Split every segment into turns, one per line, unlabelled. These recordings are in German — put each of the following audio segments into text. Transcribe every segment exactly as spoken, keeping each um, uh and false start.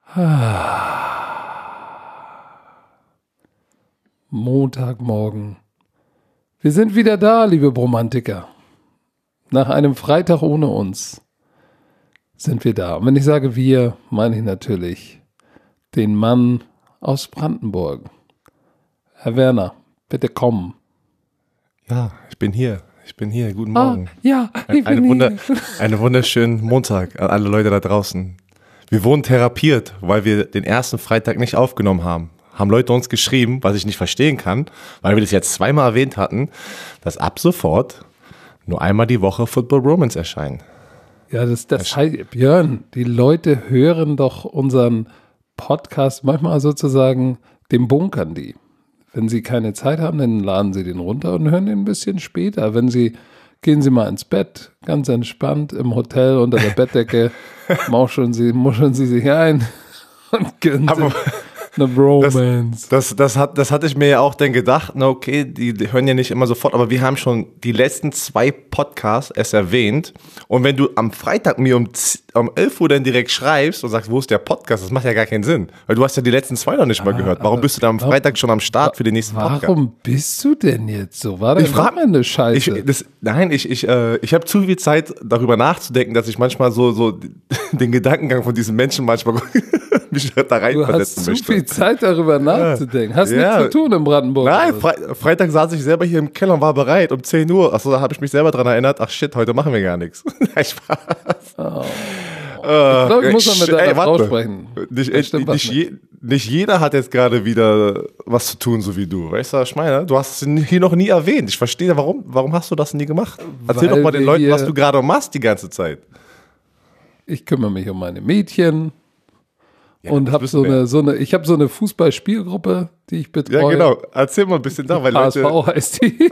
Montagmorgen. Wir sind wieder da, liebe Bromantiker. Nach einem Freitag ohne uns sind wir da. Und wenn ich sage wir, meine ich natürlich den Mann aus Brandenburg. Herr Werner, bitte kommen.
Ja, ich bin hier. Ich bin hier. Guten Morgen.
Ah, ja, ich
eine,
bin
Wunder,
hier.
Einen wunderschönen Montag an alle Leute da draußen. Wir wurden therapiert, weil wir den ersten Freitag nicht aufgenommen haben. Haben Leute uns geschrieben, was ich nicht verstehen kann, weil wir das jetzt zweimal erwähnt hatten, dass ab sofort nur einmal die Woche Football Bromance erscheinen.
Ja, das, das heißt, Björn, die Leute hören doch unseren Podcast manchmal sozusagen, dem bunkern die. Wenn sie keine Zeit haben, dann laden sie den runter und hören den ein bisschen später. Wenn sie, gehen sie mal ins Bett, ganz entspannt im Hotel unter der Bettdecke, mauscheln sie, muscheln sie sich ein und gönnen
Aber
sich eine Bromance.
Das, das, das, hat, das hatte ich mir ja auch dann gedacht, na okay, die, die hören ja nicht immer sofort, aber wir haben schon die letzten zwei Podcasts es erwähnt. Und wenn du am Freitag mir um, um elf Uhr dann direkt schreibst und sagst, wo ist der Podcast, das macht ja gar keinen Sinn. Weil du hast ja die letzten zwei noch nicht mal
Ah,
gehört. Warum bist du dann am Freitag schon am Start für den nächsten Podcast?
Warum bist du denn jetzt so? War das
Ich frag-
eine Scheiße?
Ich, das, nein, ich, ich, äh, ich habe zu viel Zeit, darüber nachzudenken, dass ich manchmal so, so den Gedankengang von diesen Menschen manchmal mich da
du hast
reinversetzen
zu
möchte.
viel Zeit, darüber nachzudenken. Hast
Ja.
nichts zu tun in Brandenburg.
Nein,
oder?
Fre- Freitag saß ich selber hier im Keller und war bereit um zehn Uhr. Achso, da habe ich mich selber dran erinnert. Ach shit, heute machen wir gar nichts. Nein, Spaß.
Oh. Ich glaube, ich muss mal mit
Ey,
deiner Frau
warte.
sprechen.
Nicht,
Da
echt,
stimmt was
nicht, je, nicht jeder hat jetzt gerade wieder was zu tun, so wie du. Weißt du, was ich meine? Du hast es hier noch nie erwähnt. Ich verstehe, warum, warum hast du das nie gemacht? Erzähl
Weil
doch mal den
wir
Leuten,
hier-
was du gerade machst die ganze Zeit.
Ich kümmere mich um meine Mädchen
Ja,
und
das
habe
wissen
so
wir.
eine, so eine, ich habe so eine Fußballspielgruppe, die ich betreue.
Ja, genau. Erzähl mal ein bisschen da, weil
H S V
Leute...
heißt die.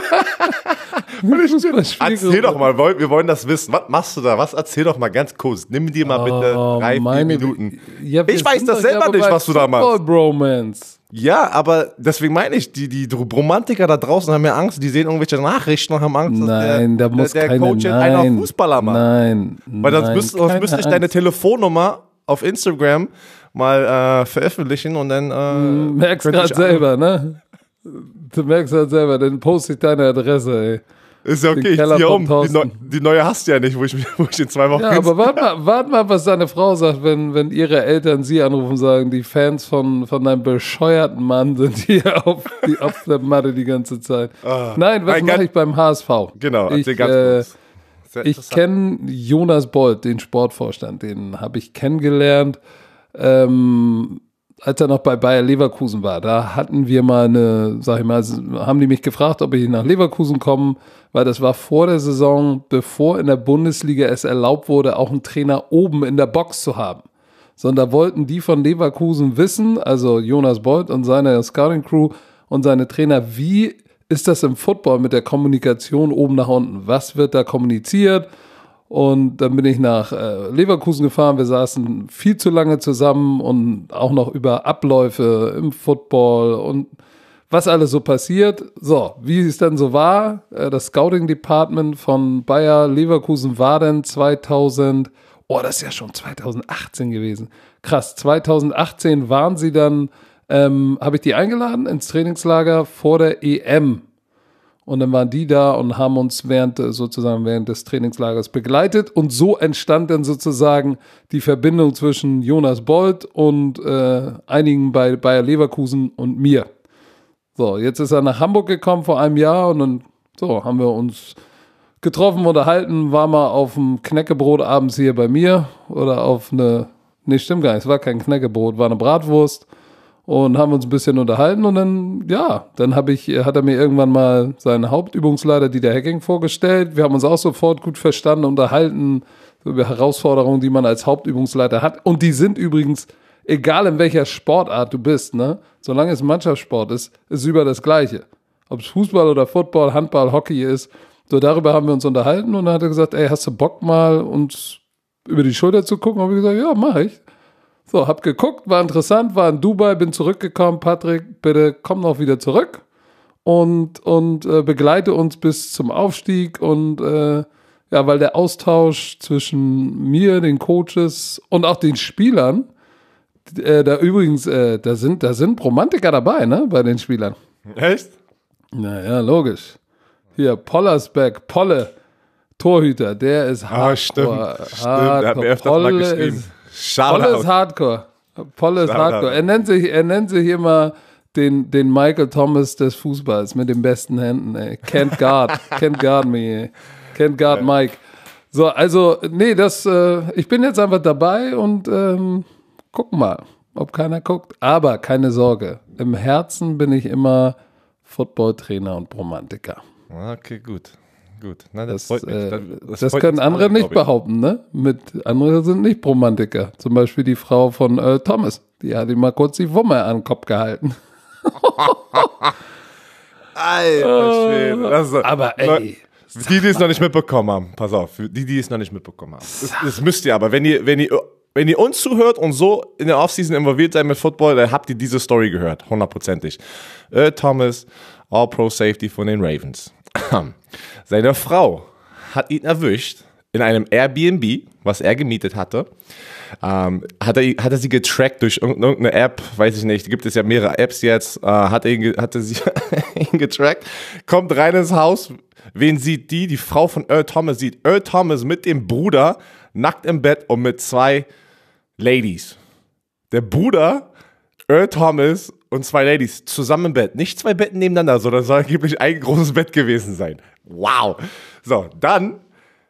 Erzähl doch mal, wir wir wollen das wissen. Was machst du da? Was? Erzähl doch mal ganz kurz. Nimm dir mal bitte
Oh,
drei, vier
meine-
Minuten.
Ja, wir
Ich weiß
sind
das
doch
selber
aber
nicht,
bei
was du da machst.
Football Bromance.
Ja, aber deswegen meine ich, die, die Romantiker da draußen haben ja Angst, die sehen irgendwelche Nachrichten und haben Angst,
Nein, da
dass
muss
der, der
keine,
Coach jetzt
nein,
einen auf Fußballer macht.
Nein,
Weil sonst
nein,
müsste, sonst
keine
müsste ich deine
Angst.
Telefonnummer auf Instagram mal äh, veröffentlichen und dann äh,
Merkst
könnte
gerade
ich-
selber, ne? Du merkst halt selber, dann poste ich deine Adresse, ey.
Ist ja
den
okay, ich
Keller
ziehe
von
um. Die,
Thorsten.
neu, die neue hast du ja nicht, wo ich, wo ich in zwei Wochen...
Ja, aber warte mal, wart mal, was deine Frau sagt, wenn, wenn ihre Eltern sie anrufen und sagen, die Fans von, von deinem bescheuerten Mann sind hier auf, die, auf der Matte die ganze Zeit. Nein, was
Nein,
mache
ganz-
ich beim H S V?
Genau,
ich,
erzähl ganz
äh,
kurz. Sehr
Ich
interessant.
kenne Jonas Bolt, den Sportvorstand, den habe ich kennengelernt, ähm, als er noch bei Bayer Leverkusen war. Da hatten wir mal eine, sag ich mal, haben die mich gefragt, ob ich nach Leverkusen komme, weil das war vor der Saison, bevor in der Bundesliga es erlaubt wurde, auch einen Trainer oben in der Box zu haben. Sondern da wollten die von Leverkusen wissen, also Jonas Bolt und seine Scouting-Crew und seine Trainer, wie ist das im Football mit der Kommunikation oben nach unten? Was wird da kommuniziert? Und dann bin ich nach äh, Leverkusen gefahren. Wir saßen viel zu lange zusammen und auch noch über Abläufe im Football und was alles so passiert. So, wie es dann so war, äh, das Scouting Department von Bayer Leverkusen war dann zweitausend, oh, das ist ja schon zweitausendachtzehn gewesen. Krass, zweitausendachtzehn waren sie dann, ähm, habe ich die eingeladen ins Trainingslager vor der E M. Und dann waren die da und haben uns während äh, sozusagen während des Trainingslagers begleitet. Und so entstand dann sozusagen die Verbindung zwischen Jonas Bolt und äh, einigen bei Bayer Leverkusen und mir. So, jetzt ist er nach Hamburg gekommen vor einem Jahr und dann so haben wir uns getroffen, unterhalten, war mal auf dem Knäckebrot abends hier bei mir oder auf eine, nee, stimmt gar nicht, es war kein Knäckebrot, war eine Bratwurst. Und haben uns ein bisschen unterhalten und dann, ja, dann habe ich, hat er mir irgendwann mal seinen Hauptübungsleiter Dieter Hecking vorgestellt. Wir haben uns auch sofort gut verstanden, unterhalten über Herausforderungen, die man als Hauptübungsleiter hat. Und die sind übrigens, egal in welcher Sportart du bist, ne, solange es Mannschaftssport ist, ist über das Gleiche. Ob es Fußball oder Football, Handball, Hockey ist. So, darüber haben wir uns unterhalten und dann hat er gesagt, ey, hast du Bock mal uns über die Schulter zu gucken? Habe ich gesagt, ja, mach ich. So, hab geguckt, war interessant, war in Dubai, bin zurückgekommen. Patrick, bitte komm noch wieder zurück und, und äh, begleite uns bis zum Aufstieg. Und äh, ja, weil der Austausch zwischen mir, den Coaches und auch den Spielern Äh, da übrigens, äh, da sind, da sind Romantiker dabei, ne, bei den Spielern.
Echt?
Naja, logisch. Hier, Pollersbeck, Polle, Torhüter, der ist hardcore.
Ah, stimmt, stimmt. Er hat mir öfters mal
Polle
geschrieben.
ist, Polle ist hardcore. Polle ist hardcore. Er nennt sich, er nennt sich immer den, den Michael Thomas des Fußballs mit den besten Händen, ey. Can't guard, can't guard me, ey. Can't guard Mike. So, also, nee, das, äh, ich bin jetzt einfach dabei und ähm, gucken mal, ob keiner guckt. Aber keine Sorge, im Herzen bin ich immer Footballtrainer und Romantiker.
Okay, gut. Gut. Na, das
Das,
freut mich.
äh,
Das,
das
freut
können
uns
andere
alle,
nicht
glaub ich.
behaupten, ne? Mit, andere sind nicht Romantiker. Zum Beispiel die Frau von Earl Thomas. Die hat ihm mal kurz die Wumme an den Kopf gehalten.
Alter Schwede. Das ist,
Aber ey,
Leute, die, die es noch nicht mitbekommen haben, pass auf, die, die es noch nicht mitbekommen haben. Das, das müsst ihr aber, wenn ihr, wenn ihr, wenn ihr uns zuhört und so in der Offseason involviert seid mit Football, dann habt ihr diese Story gehört, hundertprozentig. Earl Thomas, All-Pro-Safety von den Ravens. Seine Frau hat ihn erwischt in einem Airbnb, was er gemietet hatte. Ähm, hat, er, hat er sie getrackt durch irgendeine App, weiß ich nicht, gibt es ja mehrere Apps jetzt, äh, hat er ihn, hat er sie ihn getrackt, kommt rein ins Haus, wen sieht die? Die Frau von Earl Thomas sieht Earl Thomas mit dem Bruder nackt im Bett und mit zwei Ladies. Der Bruder, Earl Thomas und zwei Ladies zusammen im Bett. Nicht zwei Betten nebeneinander, sondern es soll angeblich ein großes Bett gewesen sein. Wow. So, dann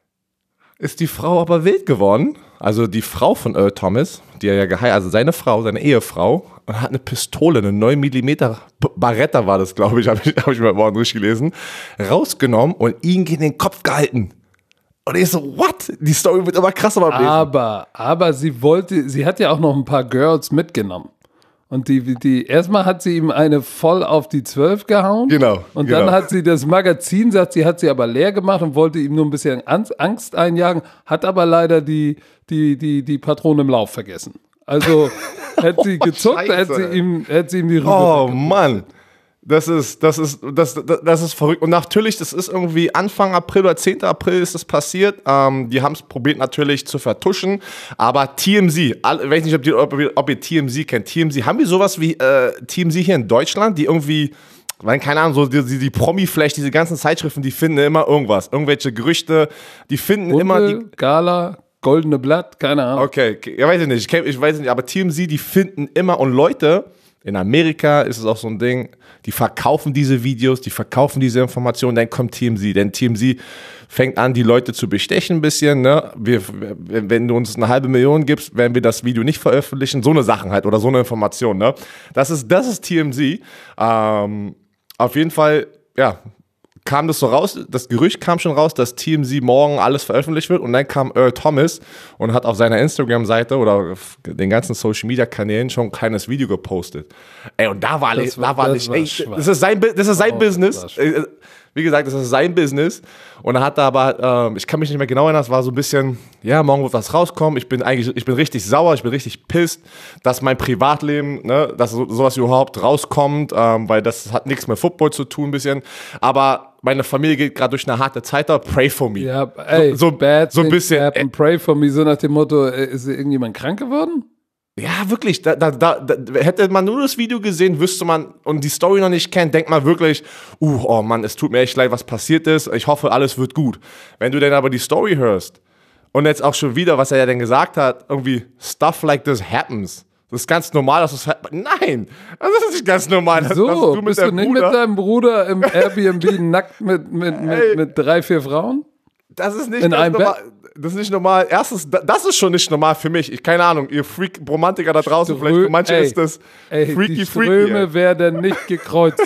ist die Frau aber wild geworden. Also die Frau von Earl Thomas, die er ja geheiratet, also seine Frau, seine Ehefrau, und hat eine Pistole, eine neun Millimeter Barretta war das, glaube ich, habe ich, hab ich mir morgen durchgelesen, rausgenommen und ihn in den Kopf gehalten. Und ich so, what? Die Story wird immer krasser beim Lesen.
aber, aber sie wollte, sie hat ja auch noch ein paar Girls mitgenommen. Und die, die, erstmal hat sie ihm eine voll auf die zwölf gehauen.
Genau,
Und
genau.
dann hat sie das Magazin, sagt sie, hat sie aber leer gemacht und wollte ihm nur ein bisschen Angst einjagen, hat aber leider die, die, die, die Patrone im Lauf vergessen. Also, hätte sie gezuckt,
Scheiße,
hätte sie
ey.
ihm, hätte sie ihm die Rübe
Oh Mann, das ist, das ist, das, das, das ist verrückt. Und natürlich, das ist irgendwie Anfang April oder zehnten April ist das passiert. Ähm, die haben es probiert natürlich zu vertuschen. Aber T M Z, all, ich weiß nicht, ob, die, ob, ihr- ob ihr T M Z kennt. T M Z, haben wir sowas wie äh, T M Z hier in Deutschland, die irgendwie, weil keine Ahnung, so die, die, die Promi-Flash, diese ganzen Zeitschriften, die finden immer irgendwas. Irgendwelche Gerüchte, die finden immer die.
Bunte, Gala, Goldene Blatt, keine Ahnung.
Okay, okay, ja, weiß ich nicht, ich, kenn, ich weiß nicht, aber T M Z, die finden immer, und Leute, in Amerika ist es auch so ein Ding, die verkaufen diese Videos, die verkaufen diese Informationen, dann kommt T M Z, denn T M Z fängt an, die Leute zu bestechen ein bisschen, ne? Wir, wenn du uns eine halbe Million gibst, werden wir das Video nicht veröffentlichen, so eine Sachen halt, oder so eine Information, ne? Das ist, das ist T M Z, ähm, auf jeden Fall, ja, kam das so raus, das Gerücht kam schon raus, dass T M Z morgen alles veröffentlicht wird, und dann kam Earl Thomas und hat auf seiner Instagram-Seite oder auf den ganzen Social-Media-Kanälen schon ein kleines Video gepostet. Ey, und da war,
Das
da
war-
war
das
nicht,
war
ey,
schwach.
das ist sein, Bu- das ist sein
Oh, das
Business.
war schwach.
Äh, Wie gesagt, das ist sein Business. Und er hat da aber, ähm, ich kann mich nicht mehr genau erinnern, es war so ein bisschen, ja, morgen wird was rauskommen. Ich bin eigentlich, ich bin richtig sauer, ich bin richtig pisst, dass mein Privatleben, ne, dass so, sowas überhaupt rauskommt, ähm, weil das hat nichts mit Football zu tun, ein bisschen. Aber meine Familie geht gerade durch eine harte Zeit da, pray for me.
Ja, ey,
so, so,
bad
so ein
things
bisschen.
happen, pray for me, so nach dem Motto, äh, ist irgendjemand krank geworden?
Ja, wirklich. Da, da, da, da, hätte man nur das Video gesehen, wüsste man, und die Story noch nicht kennt, denkt man wirklich, uh, oh Mann, es tut mir echt leid, was passiert ist. Ich hoffe, alles wird gut. Wenn du dann aber die Story hörst und jetzt auch schon wieder, was er ja dann gesagt hat, irgendwie, stuff like this happens. Das ist ganz normal, dass das happens. Nein, das ist nicht ganz normal. Dass,
So,
dass du mit
bist du
deinem
nicht
Bruder,
mit deinem Bruder im Airbnb nackt mit, mit,
Ey.
mit, mit drei, vier Frauen?
Das ist nicht
in
ganz
einem
normal. Das ist nicht normal. Erstens, da- das ist schon nicht normal für mich. Ich, keine Ahnung, ihr Freak-Romantiker da draußen,
Strö-
vielleicht für manche
ey,
ist das
Ey,
freaky,
die
freaky.
Ströme
ey.
werden nicht gekreuzt.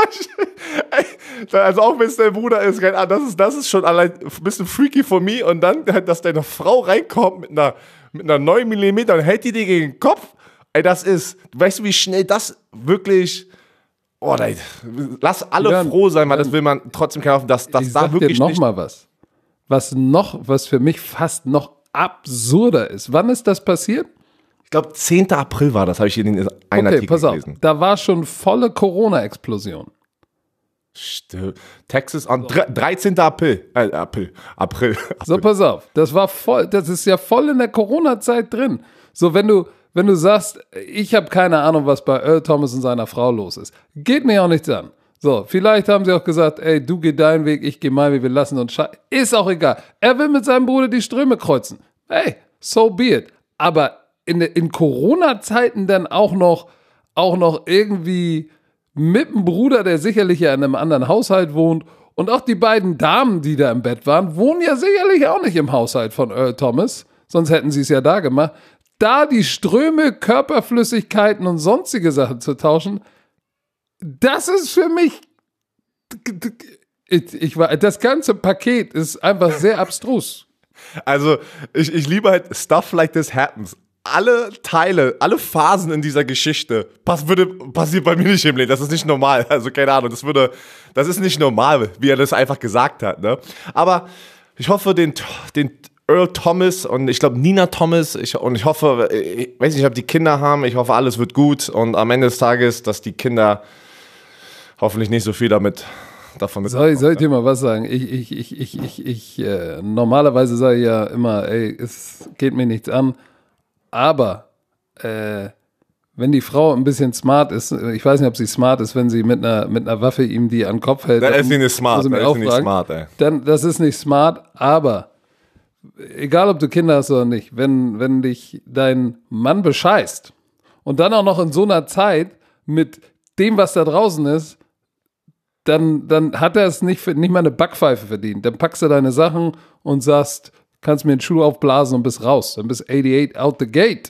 Also auch wenn es dein Bruder ist, keine Ahnung, das ist, das ist schon allein ein bisschen freaky for me. Und dann, dass deine Frau reinkommt mit einer, mit einer neun Millimeter und hält die dir gegen den Kopf. Ey, das ist, weißt du, wie schnell das wirklich, oh nein, lass alle
Jan,
froh sein, weil
Jan,
das will man trotzdem kaufen, dass das
Ich
da
sag dir
wirklich
noch
nicht.
mal was. Was noch, was für mich fast noch absurder ist. Wann ist das passiert?
Ich glaube, zehnten April war das, habe ich hier in einem
Okay,
Artikel
pass auf.
gelesen.
Da war schon volle Corona-Explosion.
Stimmt. Texas am dre- dreizehnten April. Äh, April. April.
So, pass auf. Das war voll, das ist ja voll in der Corona-Zeit drin. So, wenn du, wenn du sagst, ich habe keine Ahnung, was bei Earl Thomas und seiner Frau los ist. Geht mir auch nichts an. So, vielleicht haben sie auch gesagt, ey, du geh deinen Weg, ich geh meinen Weg, wir lassen uns sche-. Ist auch egal. Er will mit seinem Bruder die Ströme kreuzen. Hey, so be it. Aber in, in Corona-Zeiten dann auch noch, auch noch irgendwie mit dem Bruder, der sicherlich ja in einem anderen Haushalt wohnt, und auch die beiden Damen, die da im Bett waren, wohnen ja sicherlich auch nicht im Haushalt von Earl Thomas, sonst hätten sie es ja da gemacht. Da die Ströme, Körperflüssigkeiten und sonstige Sachen zu tauschen, das ist für mich, ich, ich, das ganze Paket ist einfach sehr abstrus.
Also, ich, ich liebe halt Stuff like this happens. Alle Teile, alle Phasen in dieser Geschichte pass, würde, passiert bei mir nicht im Leben. Das ist nicht normal. Also, keine Ahnung, das würde, das ist nicht normal, wie er das einfach gesagt hat, ne? Aber ich hoffe, den, den Earl Thomas und ich glaube Nina Thomas, ich, und ich hoffe, ich weiß nicht, ob die Kinder haben, ich hoffe, alles wird gut und am Ende des Tages, dass die Kinder hoffentlich nicht so viel damit davon mit.
Soll, ich, soll ich dir mal was sagen? Ich, ich, ich, ich, ich, ich äh, normalerweise sage ich ja immer, ey, es geht mir nichts an. Aber äh, wenn die Frau ein bisschen smart ist, ich weiß nicht, ob sie smart ist, wenn sie mit einer, mit einer Waffe ihm die an den Kopf hält.
Dann ist sie nicht smart, dann ist sie nicht smart, ey.
Dann, das ist nicht smart, aber egal, ob du Kinder hast oder nicht, wenn, wenn dich dein Mann bescheißt und dann auch noch in so einer Zeit mit dem, was da draußen ist, dann, dann hat er es nicht, für, nicht mal eine Backpfeife verdient. Dann packst du deine Sachen und sagst, kannst mir den Schuh aufblasen und bist raus. Dann bist achtundachtzig out the gate.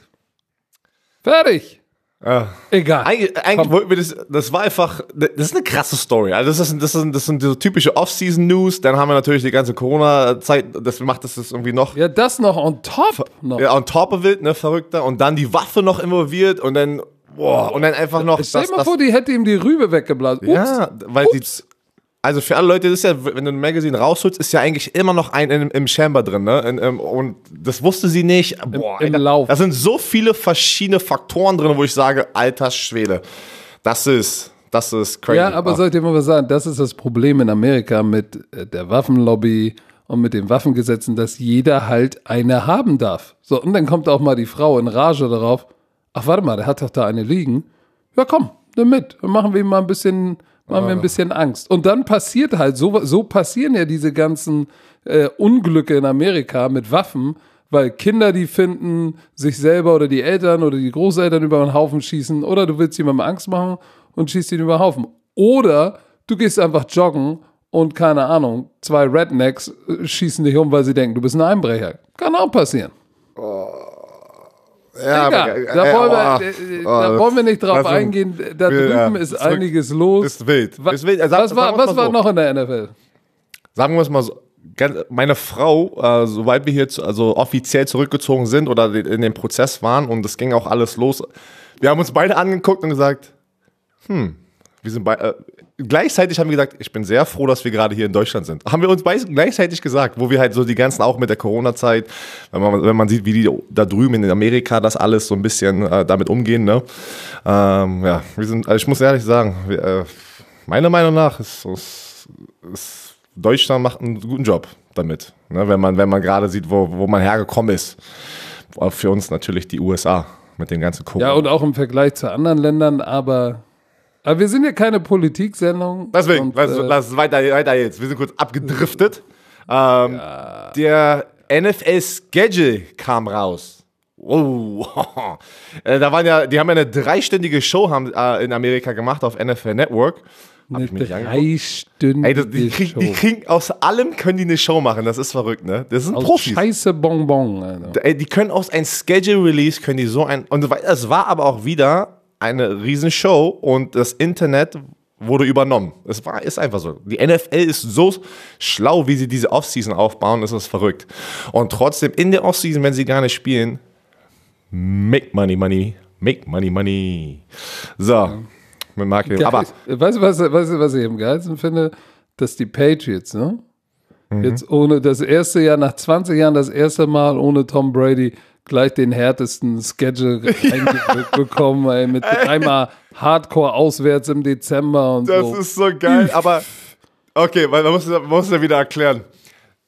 Fertig.
Ja.
Egal.
Eigentlich, eigentlich wollten wir das, das war einfach, das ist eine krasse Story. Also das, ist, das, ist, das sind so typische Off-Season-News. Dann haben wir natürlich die ganze Corona-Zeit, das macht das irgendwie noch.
Ja, das noch on top. Noch.
Ja, on top of it, ne, verrückter. Und dann die Waffe noch involviert und dann, boah, und dann einfach noch.
Stell dir mal
das,
vor, die hätte ihm die Rübe weggeblasen. Ups.
Ja, weil
Ups.
die. Also für alle Leute, das ist ja, wenn du ein Magazin rausholst, ist ja eigentlich immer noch ein im, im Chamber drin, ne? In, im, und das wusste sie nicht. Boah,
Im, im
Alter,
Lauf.
Da sind so viele verschiedene Faktoren drin, wo ich sage, alter Schwede, das ist, das ist crazy.
Ja, aber soll ich dir mal was sagen? Das ist das Problem in Amerika mit der Waffenlobby und mit den Waffengesetzen, dass jeder halt eine haben darf. So, und dann kommt auch mal die Frau in Rage darauf. Ach, warte mal, der hat doch da eine liegen. Ja, komm, nimm mit. Dann machen wir ihm mal ein bisschen... Machen wir ein bisschen Angst. Und dann passiert halt, so, so passieren ja diese ganzen äh, Unglücke in Amerika mit Waffen, weil Kinder die finden, sich selber oder die Eltern oder die Großeltern über den Haufen schießen, oder du willst jemandem Angst machen und schießt ihn über den Haufen. Oder du gehst einfach joggen und, keine Ahnung, zwei Rednecks äh, schießen dich um, weil sie denken, du bist ein Einbrecher. Kann auch passieren.
Oh. Ja,
Egal,
aber, äh,
da, wollen wir,
oh,
äh,
oh,
da wollen wir nicht drauf
also,
eingehen. Da drüben
ja,
ist
zurück,
einiges los.
Ist wild.
Was,
ist wild. Sag,
was war, was war
so.
noch in der N F L?
Sagen wir es mal so. Meine Frau, äh, soweit wir hier zu, also offiziell zurückgezogen sind oder in dem Prozess waren und es ging auch alles los, wir haben uns beide angeguckt und gesagt, hm, wir sind bei, äh, gleichzeitig haben wir gesagt, ich bin sehr froh, dass wir gerade hier in Deutschland sind. Haben wir uns beide gleichzeitig gesagt, wo wir halt so die ganzen, auch mit der Corona-Zeit, wenn man, wenn man sieht, wie die da drüben in Amerika das alles so ein bisschen äh, damit umgehen, ne? Ähm, ja, wir sind, also ich muss ehrlich sagen, wir, äh, meiner Meinung nach ist, ist, ist Deutschland macht einen guten Job damit, ne? Wenn man, wenn man gerade sieht, wo, wo man hergekommen ist. Auch für uns natürlich die U S A mit den ganzen Corona.
Ja, und auch im Vergleich zu anderen Ländern, aber Aber wir sind ja keine Politiksendung.
Deswegen,
und,
lass,
äh,
lass weiter, weiter jetzt. Wir sind kurz abgedriftet. Ähm, ja. Der N F L-Schedule kam raus. Oh. äh, da waren ja, die haben ja eine dreistündige Show haben, äh, in Amerika gemacht auf N F L Network. Hab
eine
ich mir nicht
dreistündige
Ey, das, die, krieg,
Show.
die kriegen aus allem können die eine Show machen. Das ist verrückt, ne? Das sind
aus
Profis.
Scheiße Bonbon. Alter.
Ey, die können aus einem Schedule-Release können die so ein und es war aber auch wieder eine Riesenshow und das Internet wurde übernommen. Es war, ist einfach so. Die N F L ist so schlau, wie sie diese Offseason aufbauen, das ist verrückt. Und trotzdem in der Offseason, wenn sie gar nicht spielen, make money, money, make money, money. So, ja. Mit Marketing.
Geil.
Aber
weißt du, was, weißt du, was ich am geilsten finde? Dass die Patriots, ne? Mhm. Jetzt ohne das erste Jahr, nach zwanzig Jahren das erste Mal ohne Tom Brady gleich den härtesten Schedule reingedrückt bekommen, ey, mit dreimal Hardcore auswärts im Dezember und
das
so.
Das ist so geil, aber okay, weil man muss, man muss ja wieder erklären.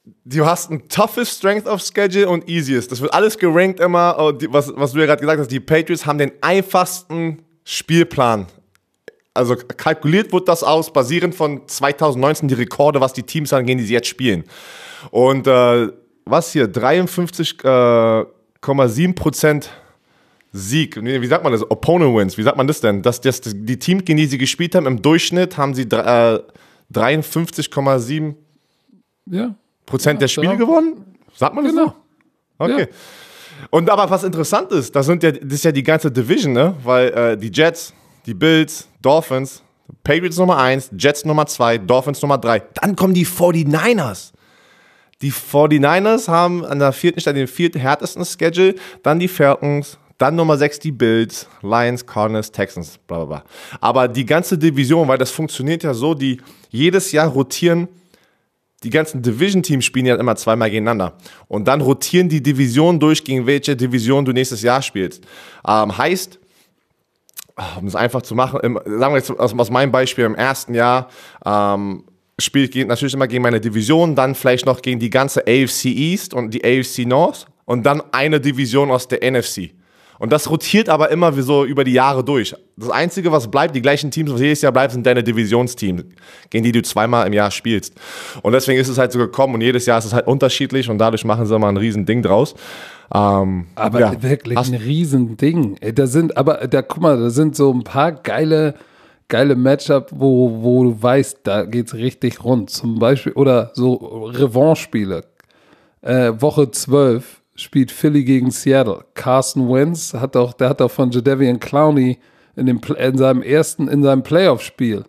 du hast ein toughest Strength of Schedule und easiest. Das wird alles gerankt immer, was, was du ja gerade gesagt hast. Die Patriots haben den einfachsten Spielplan. Also kalkuliert wird das aus, basierend von zwanzig neunzehn die Rekorde, was die Teams angehen, die sie jetzt spielen. Und äh, was hier, dreiundfünfzig Komma sieben Prozent Sieg, wie sagt man das? Opponent Wins, wie sagt man das denn? Das, das, die Teams, gegen die sie gespielt haben, im Durchschnitt haben sie äh, dreiundfünfzig Komma sieben
ja.
Prozent ja, der Spiele genau. gewonnen? Sagt man das
genau.
so? Okay. Ja. Und aber was interessant ist, das, sind ja, das ist ja die ganze Division, ne? Weil äh, die Jets, die Bills, Dolphins, Patriots Nummer eins, Jets Nummer zwei, Dolphins Nummer drei. Dann kommen die forty-niners. Die forty-niners haben an der vierten Stelle den vierten härtesten Schedule, dann die Falcons, dann Nummer sechs die Bills, Lions, Cardinals, Texans, bla bla bla. Aber die ganze Division, weil das funktioniert ja so, die jedes Jahr rotieren, die ganzen Division-Teams spielen ja immer zweimal gegeneinander. Und dann rotieren die Divisionen durch, gegen welche Division du nächstes Jahr spielst. Ähm, heißt, um es einfach zu machen, im, sagen wir jetzt aus, aus meinem Beispiel, im ersten Jahr ähm, spiele ich natürlich immer gegen meine Division, dann vielleicht noch gegen die ganze A F C East und die A F C North und dann eine Division aus der N F C. Und das rotiert aber immer wie so über die Jahre durch. Das Einzige, was bleibt, die gleichen Teams, was jedes Jahr bleibt, sind deine Divisionsteams, gegen die du zweimal im Jahr spielst. Und deswegen ist es halt so gekommen und jedes Jahr ist es halt unterschiedlich und dadurch machen sie mal ein riesen Ding draus. Ähm,
aber
ja.
wirklich
Hast
ein riesen Ding. Da sind, aber da, guck mal, da sind so ein paar geile, geile Matchup, wo, wo du weißt, da geht's richtig rund. Zum Beispiel, oder so Revanche-Spiele. Äh, Woche zwölf spielt Philly gegen Seattle. Carson Wentz hat auch, der hat auch von Jadeveon Clowney in, dem, in seinem ersten, in seinem Playoff-Spiel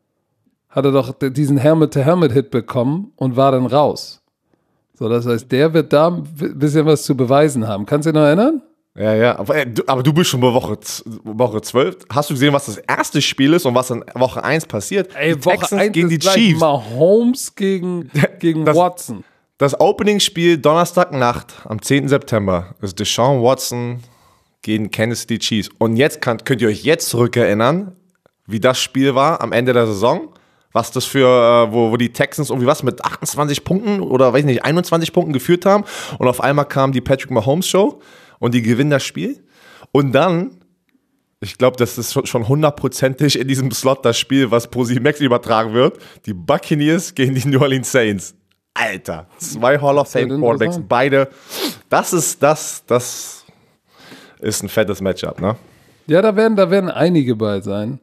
hat er doch diesen Helmet-to-Helmet-Hit bekommen und war dann raus. So, das heißt, der wird da ein bisschen was zu beweisen haben. Kannst du dich noch erinnern?
Ja, ja, aber, aber du bist schon bei Woche, Woche zwölf. Hast du gesehen, was das erste Spiel ist und was in Woche eins passiert?
Ey,
die
Woche
Texans
eins
gegen die
ist
Chiefs.
Mahomes gegen, gegen
das,
Watson.
Das Opening-Spiel Donnerstagnacht am zehnten September ist Deshaun Watson gegen Kansas City Chiefs. Und jetzt kann, könnt ihr euch jetzt zurückerinnern, wie das Spiel war am Ende der Saison. Was das für, wo, wo die Texans irgendwie was mit achtundzwanzig Punkten oder weiß nicht, einundzwanzig Punkten geführt haben. Und auf einmal kam die Patrick Mahomes Show und die gewinnen das Spiel. Und dann, ich glaube, das ist schon hundertprozentig in diesem Slot das Spiel, was Pro sieben Max übertragen wird. Die Buccaneers gegen die New Orleans Saints. Alter, zwei Hall of Fame Quarterbacks, beide. Das ist, das, das ist ein fettes Matchup, ne?
Ja, da werden, da werden einige bei sein.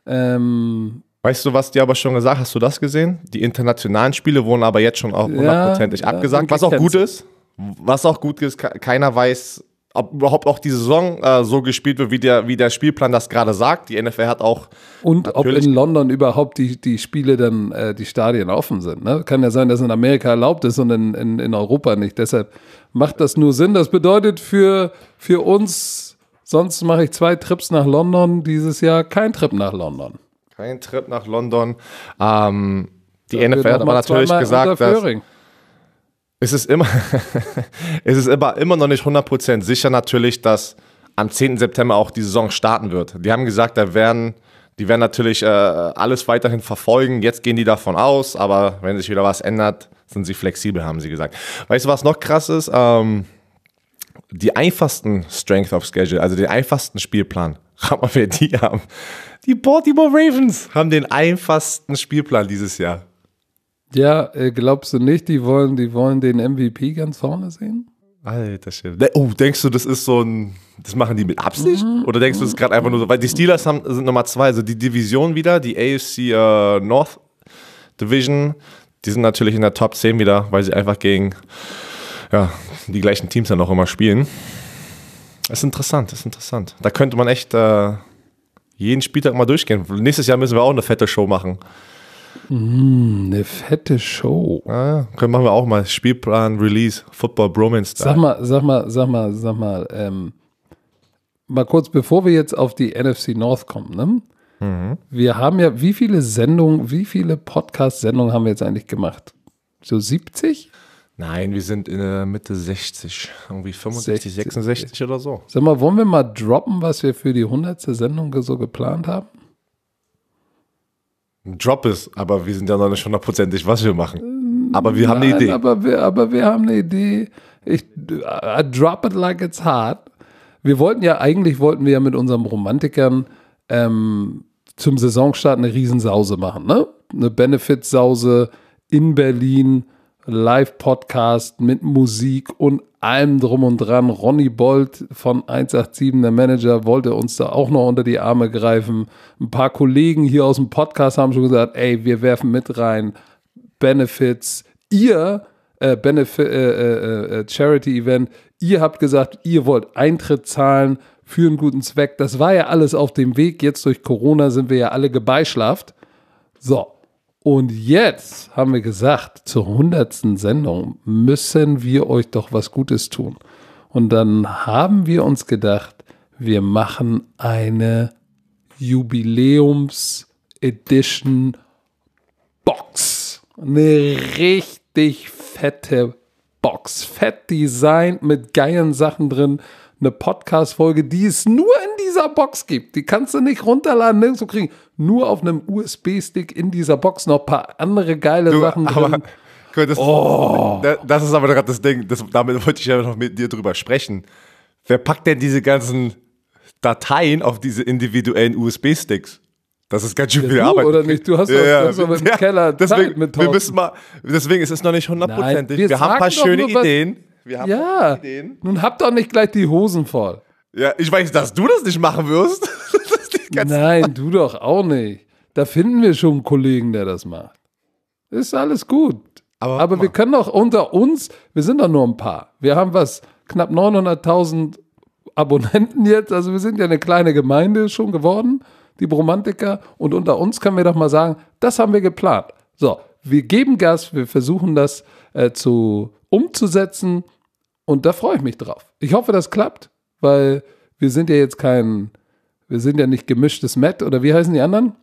Ähm,
Weißt du, was die aber schon gesagt, hast du das gesehen? Die internationalen Spiele wurden aber jetzt schon auch hundertprozentig ja, abgesagt, was auch gut ist. Was auch gut ist, keiner weiß, ob überhaupt auch die Saison äh, so gespielt wird, wie der, wie der Spielplan das gerade sagt. Die N F L hat auch...
Und ob in London überhaupt die, die Spiele dann, äh, die Stadien offen sind. Ne? Kann ja sein, dass in Amerika erlaubt ist und in, in, in Europa nicht. Deshalb macht das nur Sinn. Das bedeutet für, für uns, sonst mache ich zwei Trips nach London, dieses Jahr kein Trip nach London.
Kein Trip nach London. Ähm, die N F L hat aber natürlich gesagt, dass es ist immer, es ist immer, immer noch nicht hundert Prozent sicher natürlich, dass am zehnten September auch die Saison starten wird. Die haben gesagt, da werden, die werden natürlich äh, alles weiterhin verfolgen. Jetzt gehen die davon aus, aber wenn sich wieder was ändert, sind sie flexibel, haben sie gesagt. Weißt du, was noch krass ist? Ähm, die einfachsten Strength of Schedule, also den einfachsten Spielplan, rat mal, wer die haben. Die Baltimore Ravens haben den einfachsten Spielplan dieses Jahr.
Ja, äh, glaubst du nicht, die wollen, die wollen den M V P ganz vorne sehen?
Alter Shit. Oh, denkst du, das ist so ein, das machen die mit Absicht? Mhm. Oder denkst du, das ist gerade einfach nur so, weil die Steelers haben, sind Nummer zwei, also die Division wieder, die A F C äh, North Division, die sind natürlich in der Top zehn wieder, weil sie einfach gegen, ja, die gleichen Teams dann auch immer spielen. Das ist interessant, das ist interessant. Da könnte man echt äh, jeden Spieltag mal durchgehen. Nächstes Jahr müssen wir auch eine fette Show machen.
Mm, eine fette Show.
Ah, können machen wir auch mal Spielplan, Release, Football, Bromance.
Sag mal, sag mal, sag mal, sag mal, ähm, mal kurz, bevor wir jetzt auf die N F C North kommen, ne? Mhm. Wir haben ja, wie viele Sendungen, wie viele Podcast-Sendungen haben wir jetzt eigentlich gemacht? So siebzig?
Nein, wir sind in der Mitte sechzig, irgendwie fünfundsechzig, sechzig, sechsundsechzig oder so.
Sag mal, wollen wir mal droppen, was wir für die hundertste Sendung so geplant haben?
Ein Drop ist, aber wir sind ja noch nicht hundertprozentig, was wir machen. Aber wir haben
Nein,
eine Idee.
Aber wir, aber wir haben eine Idee. Ich I drop it like it's hot. Wir wollten ja, eigentlich wollten wir ja mit unseren Romantikern ähm, zum Saisonstart eine Riesensause machen, ne? Eine Benefit-Sause in Berlin, Live-Podcast mit Musik und allem drum und dran. Ronny Bolt von eins acht sieben, der Manager, wollte uns da auch noch unter die Arme greifen. Ein paar Kollegen hier aus dem Podcast haben schon gesagt, ey, wir werfen mit rein. Benefits, ihr, äh, Benefit, äh, äh, Charity-Event, ihr habt gesagt, ihr wollt Eintritt zahlen für einen guten Zweck. Das war ja alles auf dem Weg. Jetzt durch Corona sind wir ja alle gebeischlaft. So. Und jetzt haben wir gesagt, zur hundertsten Sendung müssen wir euch doch was Gutes tun. Und dann haben wir uns gedacht, wir machen eine Jubiläums-Edition Box. Eine richtig fette Box. Fett designt mit geilen Sachen drin. Eine Podcast-Folge, die es nur in dieser Box gibt. Die kannst du nicht runterladen, nirgendwo kriegen. Nur auf einem U S B-Stick in dieser Box noch ein paar andere geile
Du,
Sachen
aber,
drin.
guck, das,
Oh.
das, das ist aber gerade das Ding, das, damit wollte ich ja noch mit dir drüber sprechen. Wer packt denn diese ganzen Dateien auf diese individuellen U S B-Sticks? Das ist ganz schön viel
Du
Arbeit.
oder nicht? Du hast doch,
Ja,
du hast doch mit dem
ja,
Keller
deswegen,
Zeit mit
wir
Thorsten.
müssen mal, deswegen ist es noch nicht hundertprozentig.
Nein, wir
Wir, haben ein paar
sagen doch
schöne
nur was-
Ideen. Wir haben
Ja,
Ideen.
nun habt doch nicht gleich die Hosen voll.
Ja, ich weiß, dass du das nicht machen wirst. Das ist die ganze
Nein, du doch auch nicht. Da finden wir schon einen Kollegen, der das macht. Ist alles gut.
Aber
Aber,
guck
wir
mal.
können doch unter uns, wir sind doch nur ein paar. Wir haben was, knapp neunhunderttausend Abonnenten jetzt. Also wir sind ja eine kleine Gemeinde schon geworden, die Bromantiker. Und unter uns können wir doch mal sagen, das haben wir geplant. So, wir geben Gas, wir versuchen das äh, zu umzusetzen. Und da freue ich mich drauf. Ich hoffe, das klappt, weil wir sind ja jetzt kein, wir sind ja nicht gemischtes Met oder wie heißen die anderen?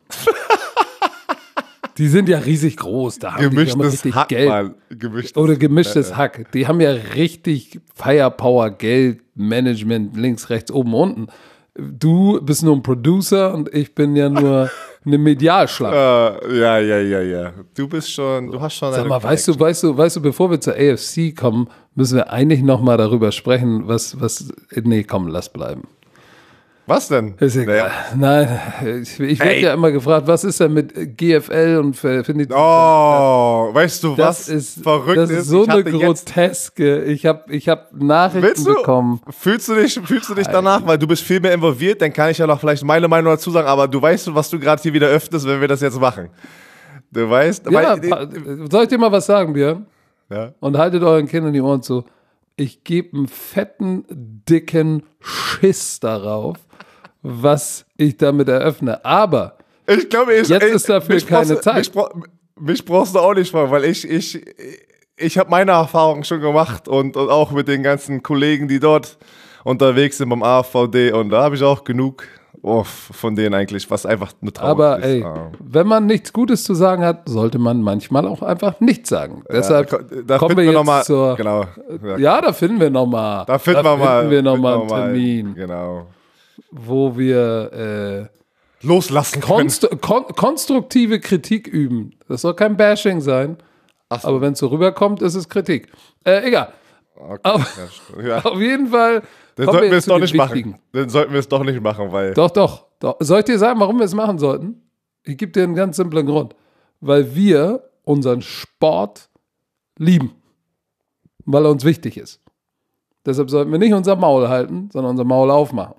Die sind ja riesig groß, da haben die, die haben
gemischtes
richtig
Hack,
Geld.
Mann. Gemischtes,
Oder gemischtes Hack. Die haben ja richtig Firepower, Geld, Management, links, rechts, oben, unten. Du bist nur ein Producer und ich bin ja nur eine Medialschlange.
Äh, ja, ja, ja, ja. Du bist schon, du hast schon
Sag
eine
mal, weißt du, weißt du, weißt du, bevor wir zur A F C kommen, müssen wir eigentlich noch mal darüber sprechen, was, was, nee, komm, lass bleiben.
Was denn?
Ist egal. Nein, ich, ich werde
Ey.
ja immer gefragt, was ist denn mit G F L und finde ich.
Oh, weißt du,
Das
was
ist,
verrückt
das ist so
Ich
eine
hatte jetzt-
groteske. Ich habe ich hab Nachrichten
Willst du?
bekommen.
Fühlst du dich, fühlst du dich danach, weil du bist viel mehr involviert, dann kann ich ja noch vielleicht meine Meinung dazu sagen, aber du weißt, was du gerade hier wieder öffnest, wenn wir das jetzt machen. Du weißt,
Ja,
weil,
pa- soll ich dir mal was sagen, Björn?
ja.
Und haltet euren Kindern die Ohren zu. Ich gebe einen fetten, dicken Schiss darauf, was ich damit eröffne. Aber
Ich glaube, ich,
Jetzt
ich,
ist dafür
mich
keine
brauchst,
Zeit.
Mich, brauch- mich brauchst du auch nicht fragen, weil ich, ich, ich habe meine Erfahrungen schon gemacht und, und auch mit den ganzen Kollegen, die dort unterwegs sind beim A V D und da habe ich auch genug oh, von denen eigentlich, was einfach eine Trauer
Aber
ist.
ey,
Ah.
wenn man nichts Gutes zu sagen hat, sollte man manchmal auch einfach nichts sagen. Deshalb
da, da
kommen
finden
wir jetzt
noch mal,
zur.
genau, ja,
Ja, da finden wir nochmal.
da finden wir mal,
wir noch
finden
mal
wir
einen
mal,
Termin,
genau,
wo wir äh,
loslassen können.
konst kon konstruktive Kritik üben. Das soll kein Bashing sein.
Ach so.
Aber wenn es so rüberkommt, ist es Kritik. Äh, egal.
Okay,
Auf,
ja, stimmt. Ja.
auf jeden Fall.
Dann
kommen
sollten wir
jetzt
es
zu
doch
den
nicht
wichtigen.
machen. Dann sollten wir es doch nicht machen, weil
Doch, doch, doch. Soll ich dir sagen, warum wir es machen sollten? Ich gebe dir einen ganz simplen Grund. Weil wir unseren Sport lieben. Weil er uns wichtig ist. Deshalb sollten wir nicht unser Maul halten, sondern unser Maul aufmachen.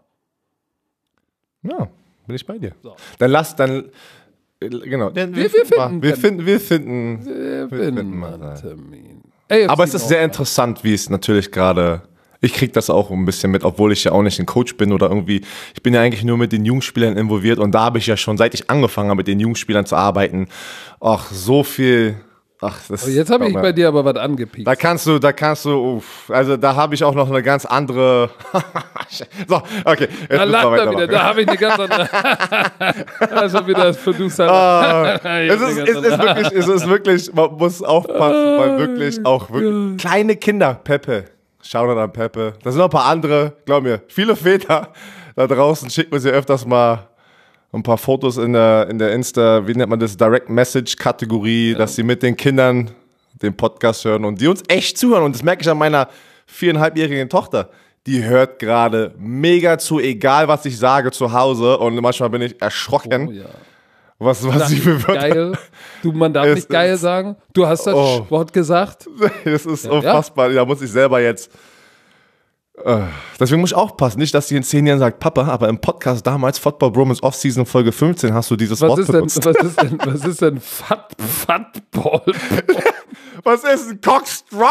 ja, bin ich bei dir.
So.
Dann lass, dann äh, genau. Dann,
Wir- wir
mal-
finden-
wir finden, wir finden.
Wir
finden
finden
mal
einen
rein.
Termin. A F C
Aber es ist sehr
Nord.
interessant, wie es natürlich gerade. Ich kriege das auch ein bisschen mit, obwohl ich ja auch nicht ein Coach bin oder irgendwie. Ich bin ja eigentlich nur mit den Jugendspielern involviert und da habe ich ja schon, seit ich angefangen habe, mit den Jugendspielern zu arbeiten, ach, so viel. Ach, das,
Aber jetzt habe ich
glaub mir.
bei dir aber was angepiekt.
Da kannst du, da kannst du, uff, also da habe ich auch noch eine ganz andere. So, okay. Jetzt
Da
müssen wir
lacht er
weitermachen.
wieder, da habe ich eine ganz andere. Also wieder das Producer.
Ah,
Ich
es,
hab
ist,
eine
es
ganz
ist
andere-
wirklich, es ist wirklich, man muss aufpassen, weil wirklich auch wirklich kleine Kinder, Pepe, Shoutout an Pepe, da sind noch ein paar andere, glaub mir, viele Väter da draußen schicken uns ja öfters mal ein paar Fotos in der, in der Insta, wie nennt man das, Direct Message Kategorie, dass sie mit den Kindern den Podcast hören und die uns echt zuhören. Und das merke ich an meiner viereinhalbjährigen Tochter. Die hört gerade mega zu, egal was ich sage zu Hause. Und manchmal bin ich erschrocken,
Oh, ja.
was, was sie für Wörter.
Geil. Du, man darf
Es
nicht geil
ist-
sagen. Du hast das
Oh.
Wort gesagt.
Das ist
Ja,
unfassbar. Da muss ich selber jetzt. Äh, deswegen muss ich aufpassen. Nicht, dass sie in zehn Jahren sagt, Papa, aber im Podcast damals, Football Bromance Offseason Folge fünfzehn, hast du dieses
Was
Wort
ist denn,
benutzt.
was ist denn, was ist denn Fat, Fatball?
Was ist ein Cockstrong?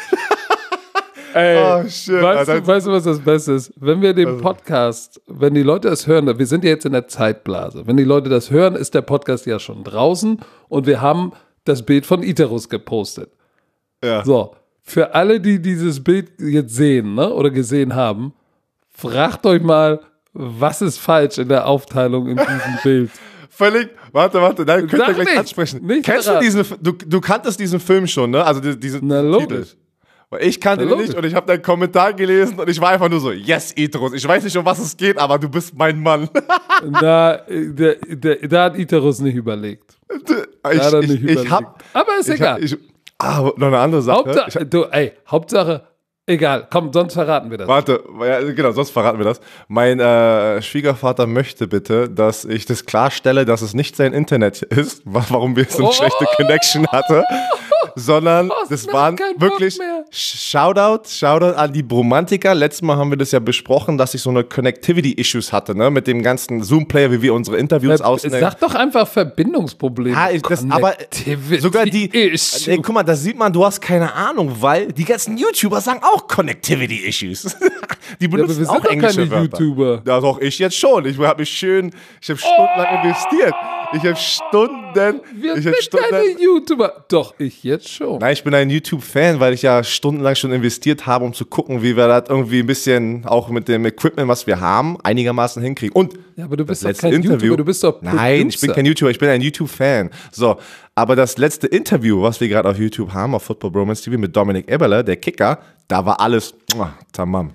Ey,
Oh, shit,
weißt,
Alter.
du, weißt du, was das Beste ist? Wenn wir den Podcast, wenn die Leute es hören, wir sind ja jetzt in der Zeitblase, wenn die Leute das hören, ist der Podcast ja schon draußen und wir haben das Bild von Iterus gepostet.
Ja.
So, für alle, die dieses Bild jetzt sehen, ne, oder gesehen haben, fragt euch mal, was ist falsch in der Aufteilung in diesem Bild?
Völlig, warte, warte, nein, könnt ihr
Sag
gleich
nicht,
ansprechen.
nicht
Kennst du
verraten.
diesen, du, du kanntest diesen Film schon, ne? Also die- diese,
Na,
diesen
logisch.
Titel. Weil ich kannte
Na,
den nicht
logisch.
und ich habe deinen Kommentar gelesen und ich war einfach nur so, yes, Iterus. Ich weiß nicht, um was es geht, aber du bist mein Mann.
Na, der, der, da hat Iterus nicht überlegt.
ich,
Da hat er
ich,
nicht
ich,
überlegt.
hab,
Aber ist
ich,
egal.
hab, ich, ah, noch eine andere Sache. Ich
Hauptsache, du, ey, Hauptsache, egal, komm, sonst verraten wir das.
Warte, ja, genau, sonst verraten wir das. Mein äh, Schwiegervater möchte bitte, dass ich das klarstelle, dass es nicht sein Internet ist, wa- warum wir so eine
Oh.
schlechte Connection hatten, sondern
Oh,
das
mir
waren
kein Bock
wirklich
mehr.
Shoutout, Shoutout an die Bromantiker. Letztes Mal haben wir das ja besprochen, dass ich so eine Connectivity-Issues hatte, ne, mit dem ganzen Zoom-Player, wie wir unsere Interviews
Ver-
ausnehmen.
Sag doch einfach Verbindungsprobleme.
Ja, ich- das- aber
Connectivity
sogar die,
Issues.
ey, guck mal, da sieht man, du hast keine Ahnung, weil die ganzen YouTuber sagen auch Connectivity Issues. Die
aber
benutzen
wir sind
auch
doch
englische
keine
Wörter.
YouTuber.
Ja, doch, ich jetzt schon. Ich habe mich schön, ich habe stundenlang investiert. Ich habe Stunden,
Wir
ich
sind
habe Stunden.
keine YouTuber. Doch, ich jetzt schon.
Nein, ich bin ein YouTube-Fan, weil ich ja stundenlang schon investiert habe, um zu gucken, wie wir das irgendwie ein bisschen auch mit dem Equipment, was wir haben, einigermaßen hinkriegen. Und
Ja, aber du bist doch
letzte
kein
Interview.
YouTuber, du bist doch
Nein, ich bin
Producer.
kein YouTuber, ich bin ein YouTube-Fan. So, aber das letzte Interview, was wir gerade auf YouTube haben, auf Football Bromance T V mit Dominik Eberle, der Kicker, da war alles muah, tamam.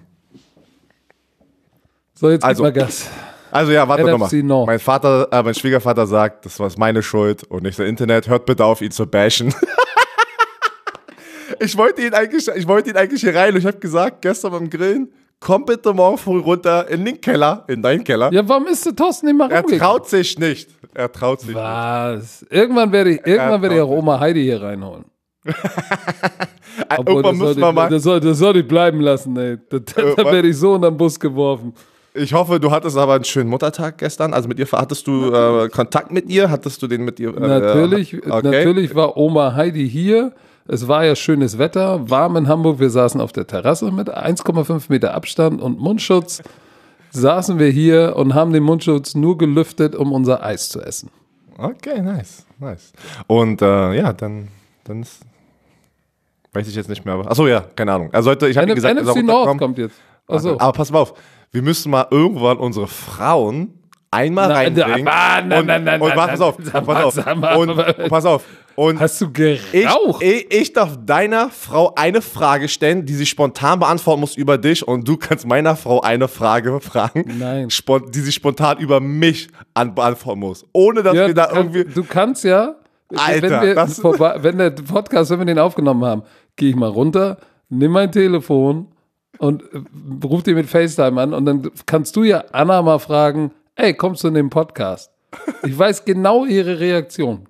So, jetzt
Also,
gib mal Gas.
Also ja, warte
N F
nochmal.
C North.
Mein Vater, äh, mein Schwiegervater sagt, das war meine Schuld und nicht das Internet. Hört bitte auf, ihn zu bashen. ich wollte ihn eigentlich, ich wollte ihn eigentlich hier rein und ich habe gesagt, gestern beim Grillen, komm bitte morgen früh runter in den Keller, in deinen Keller.
Ja, warum ist der Thorsten nicht mal
Er
rumgegangen?
traut sich nicht. Er traut sich nicht.
Was? Irgendwann werde ich, irgendwann werde ich auch Oma Heidi hier reinholen. Obwohl,
Irgendwann
das,
müssen
soll
wir
ich,
mal.
das, soll, das soll ich bleiben lassen, ey. Da, da, da
was?
werde ich so unter den Bus geworfen.
Ich hoffe, du hattest aber einen schönen Muttertag gestern. Also mit ihr hattest du äh, Kontakt mit ihr? Hattest du den mit ihr? Äh,
Natürlich,
okay.
natürlich war Oma Heidi hier. Es war ja schönes Wetter, warm in Hamburg. Wir saßen auf der Terrasse mit eins Komma fünf Meter Abstand und Mundschutz. Saßen wir hier und haben den Mundschutz nur gelüftet, um unser Eis zu essen.
Okay, nice, nice. Und äh, ja, dann, dann ist, weiß ich jetzt nicht mehr. Aber, achso, ja, keine Ahnung. Er sollte, ich habe
N-
gesagt, er
N F
soll
C North
runterkommen.
kommt jetzt. Achso.
Aber pass mal auf, wir müssen mal irgendwann unsere Frauen einmal
Na,
reinbringen.
ah, na,
und,
na, na,
und
na,
pass
na,
auf,
sag
pass
mal,
auf.
sag mal,
Und,
aber-
und pass auf. Und
Hast du
ich,
geraucht?
ich, ich darf deiner Frau eine Frage stellen, die sie spontan beantworten muss über dich und du kannst meiner Frau eine Frage fragen,
Nein.
spon- die sie spontan über mich an beantworten muss. Ohne dass
Ja,
wir da
du, kannst,
irgendwie...
du kannst ja,
Alter,
wenn, wir
das-
vorbei, wenn der Podcast, wenn wir den aufgenommen haben, gehe ich mal runter, nimm mein Telefon und äh, ruf dir mit FaceTime an und dann kannst du ja Anna mal fragen, ey, kommst du in den Podcast? Ich weiß genau ihre Reaktion.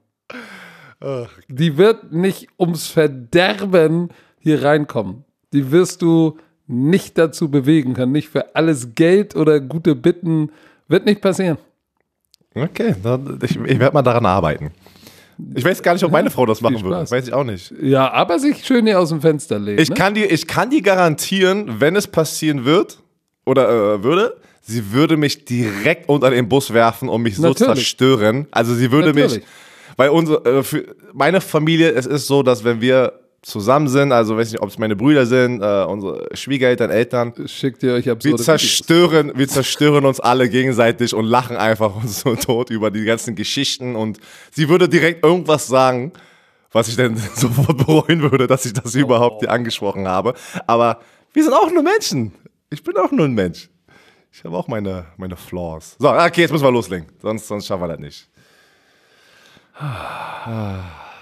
Die wird nicht ums Verderben hier reinkommen. Die wirst du nicht dazu bewegen können, nicht für alles Geld oder gute Bitten, wird nicht passieren.
Okay, dann, ich, ich werde mal daran arbeiten. Ich weiß gar nicht, ob meine Frau das machen
viel
würde.
Spaß.
Weiß ich auch nicht.
Ja, aber sich schön hier aus dem Fenster legen.
Ich
ne?
kann dir, ich kann dir garantieren, wenn es passieren wird oder äh, würde, sie würde mich direkt unter den Bus werfen und mich so
Natürlich.
zerstören. Also sie würde mich,
Natürlich.
weil unsere, äh, für meine Familie, es ist so, dass wenn wir zusammen sind, also weiß nicht, ob es meine Brüder sind, äh, unsere Schwiegereltern, Eltern,
Schickt ihr euch
wir
absurde
zerstören, wir zerstören uns alle gegenseitig und lachen einfach uns so tot über die ganzen Geschichten und sie würde direkt irgendwas sagen, was ich dann sofort bereuen würde, dass ich das überhaupt hier angesprochen habe. Aber wir sind auch nur Menschen. Ich bin auch nur ein Mensch. Ich habe auch meine, meine Flaws. So, okay, jetzt müssen wir loslegen. Sonst, sonst schaffen wir das nicht.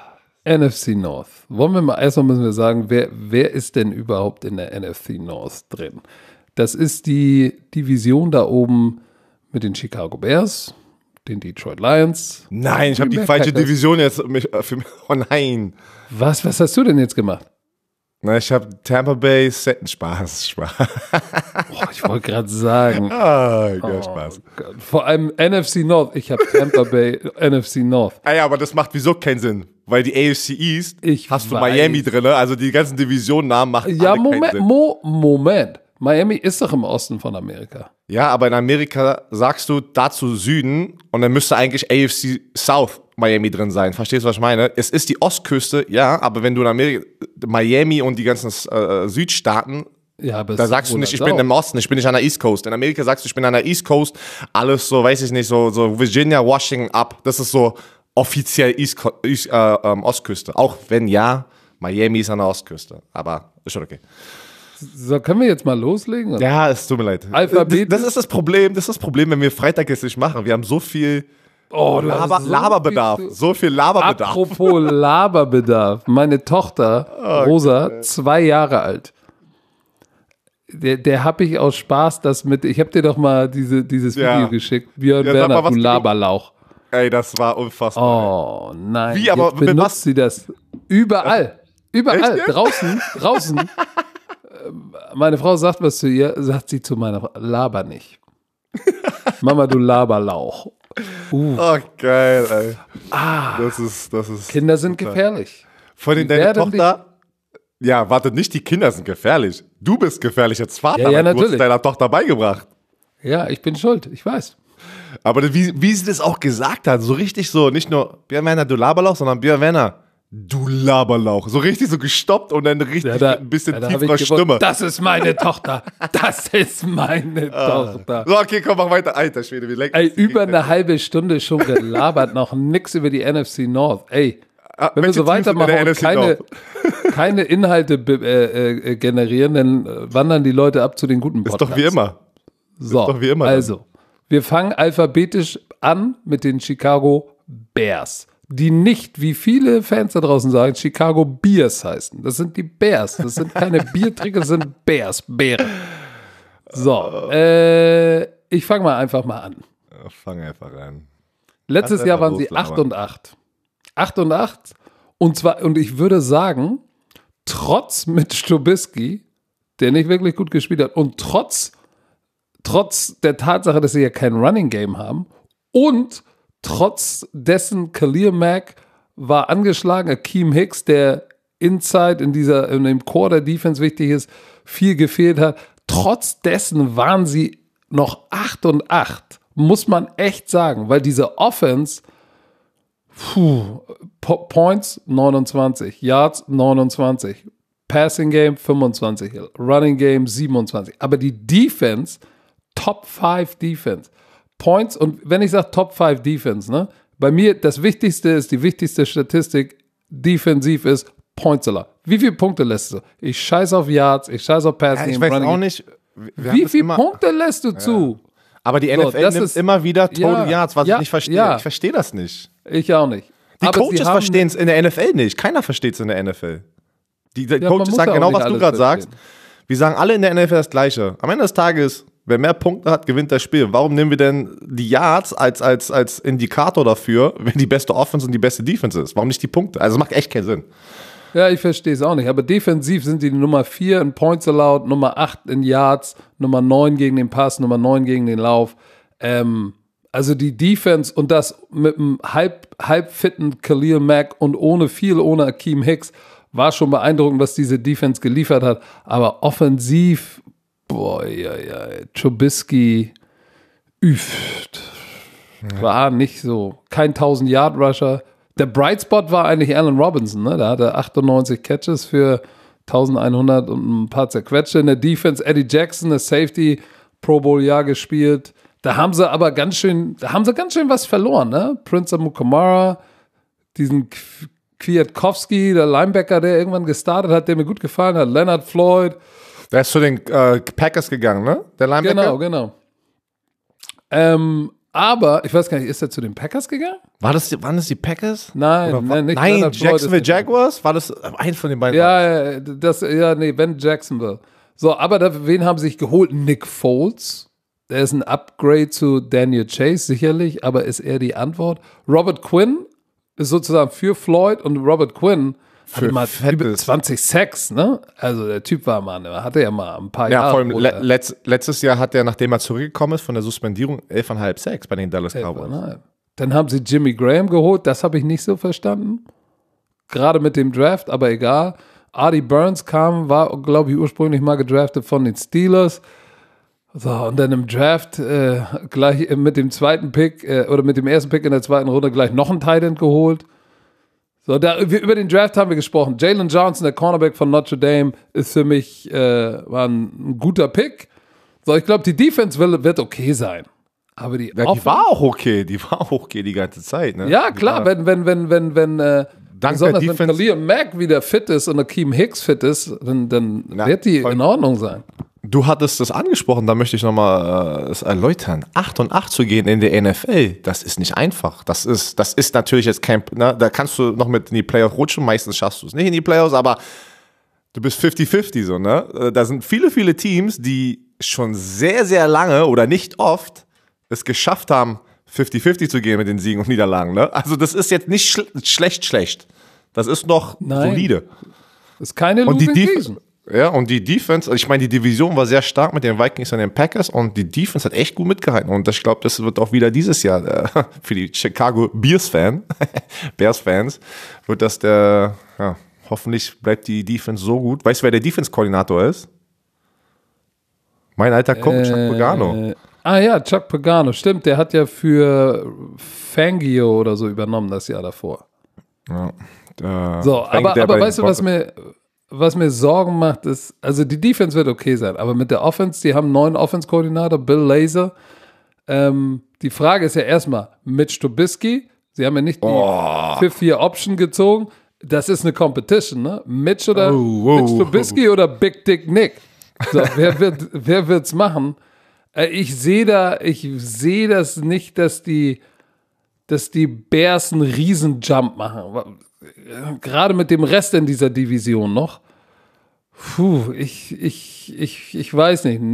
N F C North. Wollen wir mal, erstmal müssen wir sagen, wer, wer ist denn überhaupt in der N F C North drin? Das ist die Division da oben mit den Chicago Bears, den Detroit Lions.
Nein, ich habe die falsche Packers. Division jetzt. Für mich, oh nein.
Was, was hast du denn jetzt gemacht?
Na, ich habe Tampa Bay, Spaß, Spaß.
Oh, ich wollte gerade sagen.
Oh, oh, Spaß.
Gott. Vor allem N F C North. Ich habe Tampa Bay, N F C North.
Ah ja, aber das macht wieso keinen Sinn. Weil die A F C East
ich
hast du
weiß.
Miami drin, also die ganzen Divisionennamen machen
ja,
alle
Moment,
keinen Sinn.
Mo, Moment. Miami ist doch im Osten von Amerika.
Ja, aber in Amerika sagst du dazu Süden und dann müsste eigentlich A F C South Miami drin sein. Verstehst du, was ich meine? Es ist die Ostküste, ja, aber wenn du in Amerika, Miami und die ganzen äh, Südstaaten,
ja, aber
da sagst du nicht, ich bin im Osten, ich bin nicht an der East Coast. In Amerika sagst du, ich bin an der East Coast, alles so, weiß ich nicht, so, so Virginia, Washington ab. Das ist so offiziell East, East, äh, ähm, Ostküste. Auch wenn ja, Miami ist an der Ostküste. Aber ist schon okay.
So, können wir jetzt mal loslegen? Oder?
Ja, es tut mir leid.
Alphabet.
Das, das ist das Problem, das ist das Problem, wenn wir Freitag jetzt nicht machen. Wir haben so viel
oh,
Laber,
so
Laberbedarf.
Viel,
so viel Laberbedarf.
Apropos Laberbedarf. Meine Tochter, oh, Rosa, okay. zwei Jahre alt. Der, der habe ich aus Spaß das mit, ich habe dir doch mal diese, dieses Video ja. geschickt. Björn ja, Werner, du Laberlauch.
Ey, das war unfassbar.
Oh nein.
Wie, aber
jetzt benutzt was? Sie das überall. Überall.
Echt?
Draußen. Draußen. Meine Frau sagt was zu ihr, sagt sie zu meiner Frau, laber nicht. Mama, du Laberlauch. Uh.
Oh, geil, ey.
Ah,
das ist, das ist
Kinder sind total gefährlich.
Von den deine Tochter, ja, warte, nicht die Kinder sind gefährlich. Du bist gefährlich als Vater,
ja, ja,
du hast deiner Tochter beigebracht.
Ja, ich bin schuld, ich weiß.
Aber wie, wie sie das auch gesagt hat, so richtig so, nicht nur Björn Werner, du Laberlauch, sondern Björn Werner, du Laberlauch. So richtig so gestoppt und dann richtig ja, da, ein bisschen ja, tieferer Stimme.
Das ist meine Tochter. Das ist meine ah. Tochter.
So, okay, komm, mach weiter. Alter Schwede, wie lecker.
Ey, über eine halbe Stunde schon gelabert, noch nix über die N F C North. Ey, ah, wenn wir so weitermachen und keine, keine Inhalte äh, äh, generieren, dann wandern die Leute ab zu den guten Podcasts.
Ist doch wie immer.
So,
ist doch wie immer
also, dann. Wir fangen alphabetisch an mit den Chicago Bears, die nicht, wie viele Fans da draußen sagen, Chicago Bears heißen. Das sind die Bears. Das sind keine Biertrinker, das sind Bears, Bären. So, äh, ich fange mal einfach mal an.
Ja, fang einfach an.
Letztes Jahr waren sie acht und acht. acht und acht. Und zwar, und ich würde sagen, trotz Mitch Trubisky, der nicht wirklich gut gespielt hat, und trotz, trotz der Tatsache, dass sie ja kein Running Game haben, und trotz dessen Khalil Mack war angeschlagen, Akeem Hicks, der Inside in dieser, in dem Core der Defense wichtig ist, viel gefehlt hat. Trotz dessen waren sie noch acht und acht, muss man echt sagen, weil diese Offense, puh, po- Points neunundzwanzig, Yards neunundzwanzig, Passing Game fünfundzwanzig, Running Game siebenundzwanzig, aber die Defense, Top fünf Defense, Points, und wenn ich sage Top fünf Defense, ne, bei mir das Wichtigste ist, die wichtigste Statistik defensiv ist Points aller. Wie viele Punkte lässt du? Ich scheiß auf Yards, ich scheiß auf Passing.
Ja, ich weiß
Running.
auch nicht.
Wie viele Punkte lässt du ja. zu?
Aber die N F L so, nimmt ist, immer wieder Total ja, Yards, was ja, ich nicht verstehe. Ja. Ich verstehe das nicht.
Ich auch nicht.
Die
Aber
Coaches verstehen es in der N F L nicht. Keiner versteht es in der N F L. Die, die
ja,
Coaches sagen genau, was du gerade sagst. Wir sagen alle in der N F L das Gleiche. Am Ende des Tages, wer mehr Punkte hat, gewinnt das Spiel. Warum nehmen wir denn die Yards als, als, als Indikator dafür, wenn die beste Offense und die beste Defense ist? Warum nicht die Punkte? Also macht echt keinen Sinn.
Ja, ich verstehe es auch nicht. Aber defensiv sind die Nummer vier in Points allowed, Nummer acht in Yards, Nummer neun gegen den Pass, Nummer neun gegen den Lauf. Ähm, also die Defense und das mit einem halb, halb fitten Khalil Mack und ohne viel, ohne Akeem Hicks, war schon beeindruckend, was diese Defense geliefert hat. Aber offensiv, boah, ja, ja, Trubisky, üft, war nicht so. Kein tausend-Yard-Rusher. Der Bright Spot war eigentlich Allen Robinson, ne? Da hatte achtundneunzig Catches für elfhundert und ein paar zerquetschte. In der Defense Eddie Jackson, der Safety, Pro Bowl-Jahr gespielt. Da haben sie aber ganz schön, da haben sie ganz schön was verloren, ne? Prince Amukamara, diesen Kwiatkowski, der Linebacker, der irgendwann gestartet hat, der mir gut gefallen hat, Leonard Floyd.
Der ist zu den äh, Packers gegangen, ne? Der Linebacker?
Genau, genau. Ähm, Aber, ich weiß gar nicht, ist er zu den Packers gegangen?
War das, waren das die Packers?
Nein,
Oder war,
nein, nicht
nein
Leonard Floyd
Jacksonville
ist-
Jaguars? War das ein von den beiden?
Ja, ja, das, ja, nee, Ben Jacksonville. So, aber da, wen haben sie sich geholt? Nick Foles. Der ist ein Upgrade zu Daniel Chase, sicherlich, aber ist er die Antwort? Robert Quinn ist sozusagen für Floyd und Robert Quinn
Für
hatte mal
fettes.
über zwanzig Sacks, ne? Also der Typ war mal, der hatte ja mal ein paar
Ja,
Jahre.
vor allem
oder-
le letzt, letztes Jahr hat er, nachdem er zurückgekommen ist von der Suspendierung, elf Komma fünf Sacks bei den Dallas Cowboys.
Nein. Dann haben sie Jimmy Graham geholt, das habe ich nicht so verstanden. Gerade mit dem Draft, aber egal. Artie Burns kam, war, glaube ich, ursprünglich mal gedraftet von den Steelers. So, und dann im Draft äh, gleich mit dem zweiten Pick äh, oder mit dem ersten Pick in der zweiten Runde gleich noch einen Tight End geholt. So, da, wir, über den Draft haben wir gesprochen. Jalen Johnson, der Cornerback von Notre Dame, ist für mich äh, war ein, ein guter Pick. So, ich glaube, die Defense will, wird okay sein. Aber die,
Ja, die
Offense-
war auch okay, die war auch okay die ganze Zeit. Ne?
ja,
Die
klar,
war-
wenn, wenn, wenn, wenn, wenn, äh,
Dank
besonders
der
wenn
Defense-
Khalil Mack wieder fit ist und Akeem Hicks fit ist, dann, dann
Na,
wird die
voll-
in Ordnung sein.
Du hattest das angesprochen, da möchte ich nochmal äh, es erläutern. acht und acht zu gehen in der N F L, das ist nicht einfach. Das ist, das ist natürlich jetzt kein, ne, da kannst du noch mit in die Playoffs rutschen, meistens schaffst du es nicht in die Playoffs, aber du bist fünfzig fünfzig so, ne? Äh, Da sind viele, viele Teams, die schon sehr, sehr lange oder nicht oft es geschafft haben, fünfzig fünfzig zu gehen mit den Siegen und Niederlagen, ne? Also das ist jetzt nicht schl schlecht, schlecht. Das ist noch
Nein.
solide.
Das ist keine
Und die,
Losing
Def
Season.
ja, und die Defense, ich meine, die Division war sehr stark mit den Vikings und den Packers und die Defense hat echt gut mitgehalten. Und ich glaube, das wird auch wieder dieses Jahr äh, für die Chicago Bears-Fan, Bears-Fans, wird das der, ja, hoffentlich bleibt die Defense so gut. Weißt du, wer der Defense-Koordinator ist? Mein alter Coach, Chuck Pagano.
Äh, ah ja, Chuck Pagano, stimmt, der hat ja für Fangio oder so übernommen das Jahr davor.
Ja, äh,
So,
Frank,
aber,
der
aber
bei den
weißt du, was
Broncos-
mir, was mir Sorgen macht, ist, also die Defense wird okay sein, aber mit der Offense, die haben einen neuen Offense-Koordinator, Bill Lazor. Ähm, die Frage ist ja erstmal, Mitch Trubisky, sie haben ja nicht die
Oh.
Fifth-Year-Option gezogen, das ist eine Competition, ne? Mitch oder
Oh, oh,
Mitch Trubisky oder Big Dick Nick? So, wer wird, wer wird's machen? Äh, Ich sehe da, ich sehe das nicht, dass die, dass die Bears einen Riesenjump machen. Gerade mit dem Rest in dieser Division noch. Puh, ich, ich, ich, ich weiß nicht.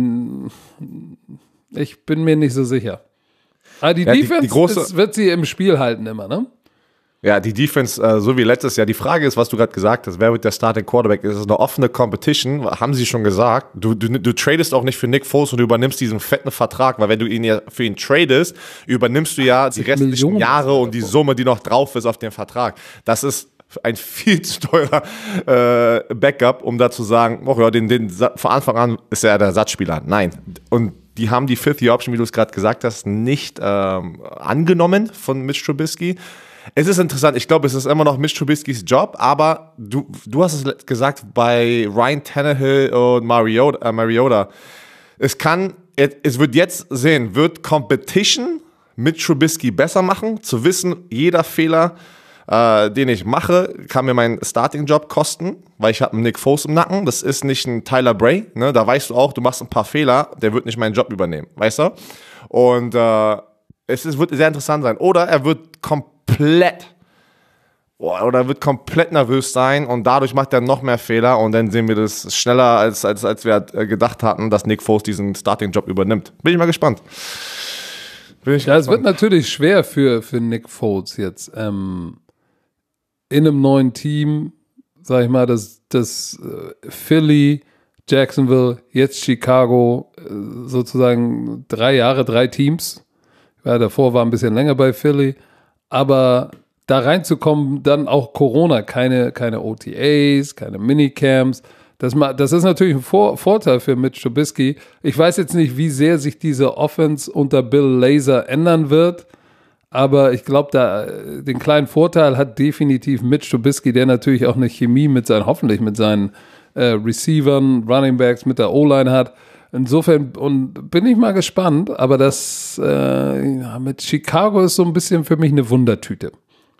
Ich bin mir nicht so sicher. Aber die
Ja, die-
Defense
die große-
ist, wird sie im Spiel halten immer, ne?
Ja, die Defense, äh, so wie letztes Jahr. Die Frage ist, was du gerade gesagt hast, wer wird der Starting Quarterback? Es ist eine offene Competition, haben sie schon gesagt. Du, du, du tradest auch nicht für Nick Foles und du übernimmst diesen fetten Vertrag, weil wenn du ihn ja für ihn tradest, übernimmst du ja die restlichen
Millionen
Jahre und die Summe, die noch drauf ist auf dem Vertrag. Das ist ein viel zu teurer äh, Backup, um da zu sagen, oh ja, den, den, von Anfang an ist er der Ersatzspieler. Nein. Und die haben die Fifth-Year-Option, wie du es gerade gesagt hast, nicht ähm, angenommen von Mitch Trubisky. Es ist interessant, ich glaube, es ist immer noch Mitch Trubiskys Job, aber du, du hast es gesagt bei Ryan Tannehill und Mariota, äh, Mariota. Es kann, es wird jetzt sehen, wird Competition mit Trubisky besser machen, zu wissen, jeder Fehler, äh, den ich mache, kann mir meinen Starting-Job kosten, weil ich habe einen Nick Foles im Nacken, das ist nicht ein Tyler Bray, ne? Da weißt du auch, du machst ein paar Fehler, der wird nicht meinen Job übernehmen, weißt du? Und äh, es ist, wird sehr interessant sein. Oder er wird komplett oder wird komplett nervös sein und dadurch macht er noch mehr Fehler und dann sehen wir das schneller, als, als, als wir gedacht hatten, dass Nick Foles diesen Starting-Job übernimmt. Bin ich mal gespannt. Bin ich
Ja, es wird
gespannt.
natürlich schwer für, für Nick Foles jetzt. Ähm, in einem neuen Team, sag ich mal, das, das äh, Philly, Jacksonville, jetzt Chicago, äh, sozusagen drei Jahre, drei Teams. Ja, davor war ein bisschen länger bei Philly, aber da reinzukommen, dann auch Corona, keine, keine O T As, keine Minicamps. Das, ma- das ist natürlich ein Vor- Vorteil für Mitch Trubisky. Ich weiß jetzt nicht, wie sehr sich diese Offense unter Bill Lazor ändern wird, aber ich glaube, da äh, den kleinen Vorteil hat definitiv Mitch Trubisky, der natürlich auch eine Chemie mit seinen, hoffentlich mit seinen äh, Receivern, Running Backs, mit der O-Line hat. Insofern und bin ich mal gespannt, aber das äh, ja, mit Chicago ist so ein bisschen für mich eine Wundertüte.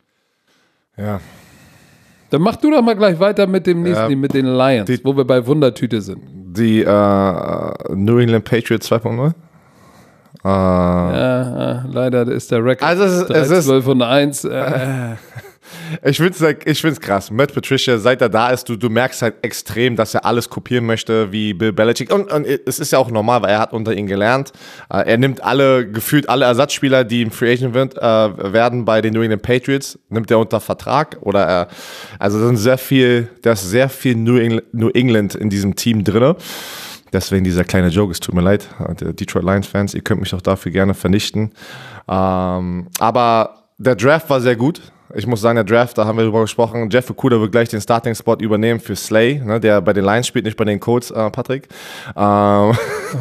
Ja.
Dann mach du doch mal gleich weiter mit dem nächsten,
Ja,
mit den Lions,
die-
wo wir bei Wundertüte sind.
Die äh, New England Patriots zwei Punkt null. Äh,
Ja, äh, leider ist der Rekord
Also es ist- es ist-
zwölf und eins. Äh,
Ich finde es ich find's krass. Matt Patricia, seit er da ist, du, du merkst halt extrem, dass er alles kopieren möchte wie Bill Belichick. Und, und es ist ja auch normal, weil er hat unter ihm gelernt. Äh, Er nimmt alle, gefühlt alle Ersatzspieler, die im Free Agent wird, äh, werden bei den New England Patriots, nimmt er unter Vertrag. Oder er, also da sind sehr viel, da ist sehr viel New England, New England in diesem Team drin. Deswegen dieser kleine Joke, es tut mir leid, die Detroit Lions-Fans, ihr könnt mich auch dafür gerne vernichten. Ähm, aber der Draft war sehr gut. Ich muss sagen, der Draft, da haben wir drüber gesprochen. Jeff Okudah wird gleich den Starting-Spot übernehmen für Slay, ne, der bei den Lions spielt, nicht bei den Colts, äh, Patrick. Ähm,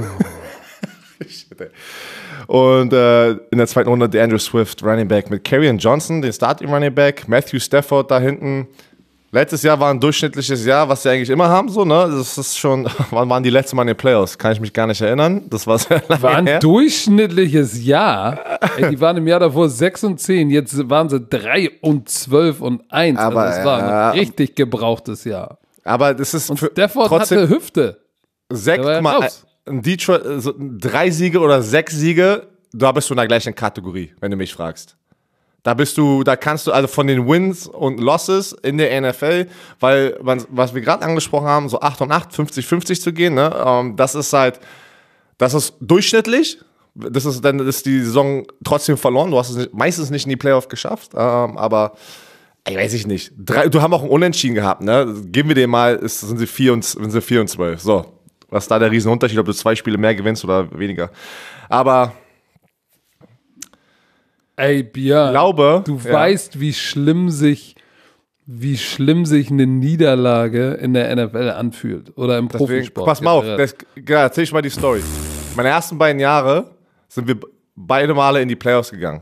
Und äh, in der zweiten Runde der Andrew Swift, Running Back, mit Kerryon Johnson, den Starting Running Back, Matthew Stafford da hinten. Letztes Jahr war ein durchschnittliches Jahr, was sie eigentlich immer haben, so, ne? Das ist schon, wann waren die letzten Mal in den Playoffs? Kann ich mich gar nicht erinnern. Das war sehr lange
war ein
her.
durchschnittliches Jahr. Ey, die waren im Jahr davor sechs und zehn, jetzt waren sie drei und zwölf und eins.
Aber,
also es war
ja.
ein richtig gebrauchtes Jahr.
Aber das ist
Und
für,
Stafford
trotzdem
hatte Hüfte.
sechs,
der war ja
mal,
raus.
ein Detroit, so drei Siege oder sechs Siege, da bist du in der gleichen Kategorie, wenn du mich fragst. Da bist du, da kannst du also von den Wins und Losses in der N F L, weil, man, was wir gerade angesprochen haben, so acht und acht, fünfzig fünfzig zu gehen, ne, ähm, das ist halt, das ist durchschnittlich. Das ist dann ist die Saison trotzdem verloren. Du hast es nicht, meistens nicht in die Playoff geschafft, ähm, aber ey, weiß ich nicht. Drei, du haben auch ein Unentschieden gehabt, ne? Geben wir dir mal, ist, sind sie vier und sind sie vier und zwölf. So, was ist da der Riesenunterschied, ob du zwei Spiele mehr gewinnst oder weniger? Aber
Ey, Björn,
glaube,
du
ja.
weißt, wie schlimm sich, wie schlimm sich eine Niederlage in der N F L anfühlt oder im
Deswegen,
Profisport.
pass mal auf,
generell.
das, ja, erzähl ich mal die Story. Meine ersten beiden Jahre sind wir beide Male in die Playoffs gegangen.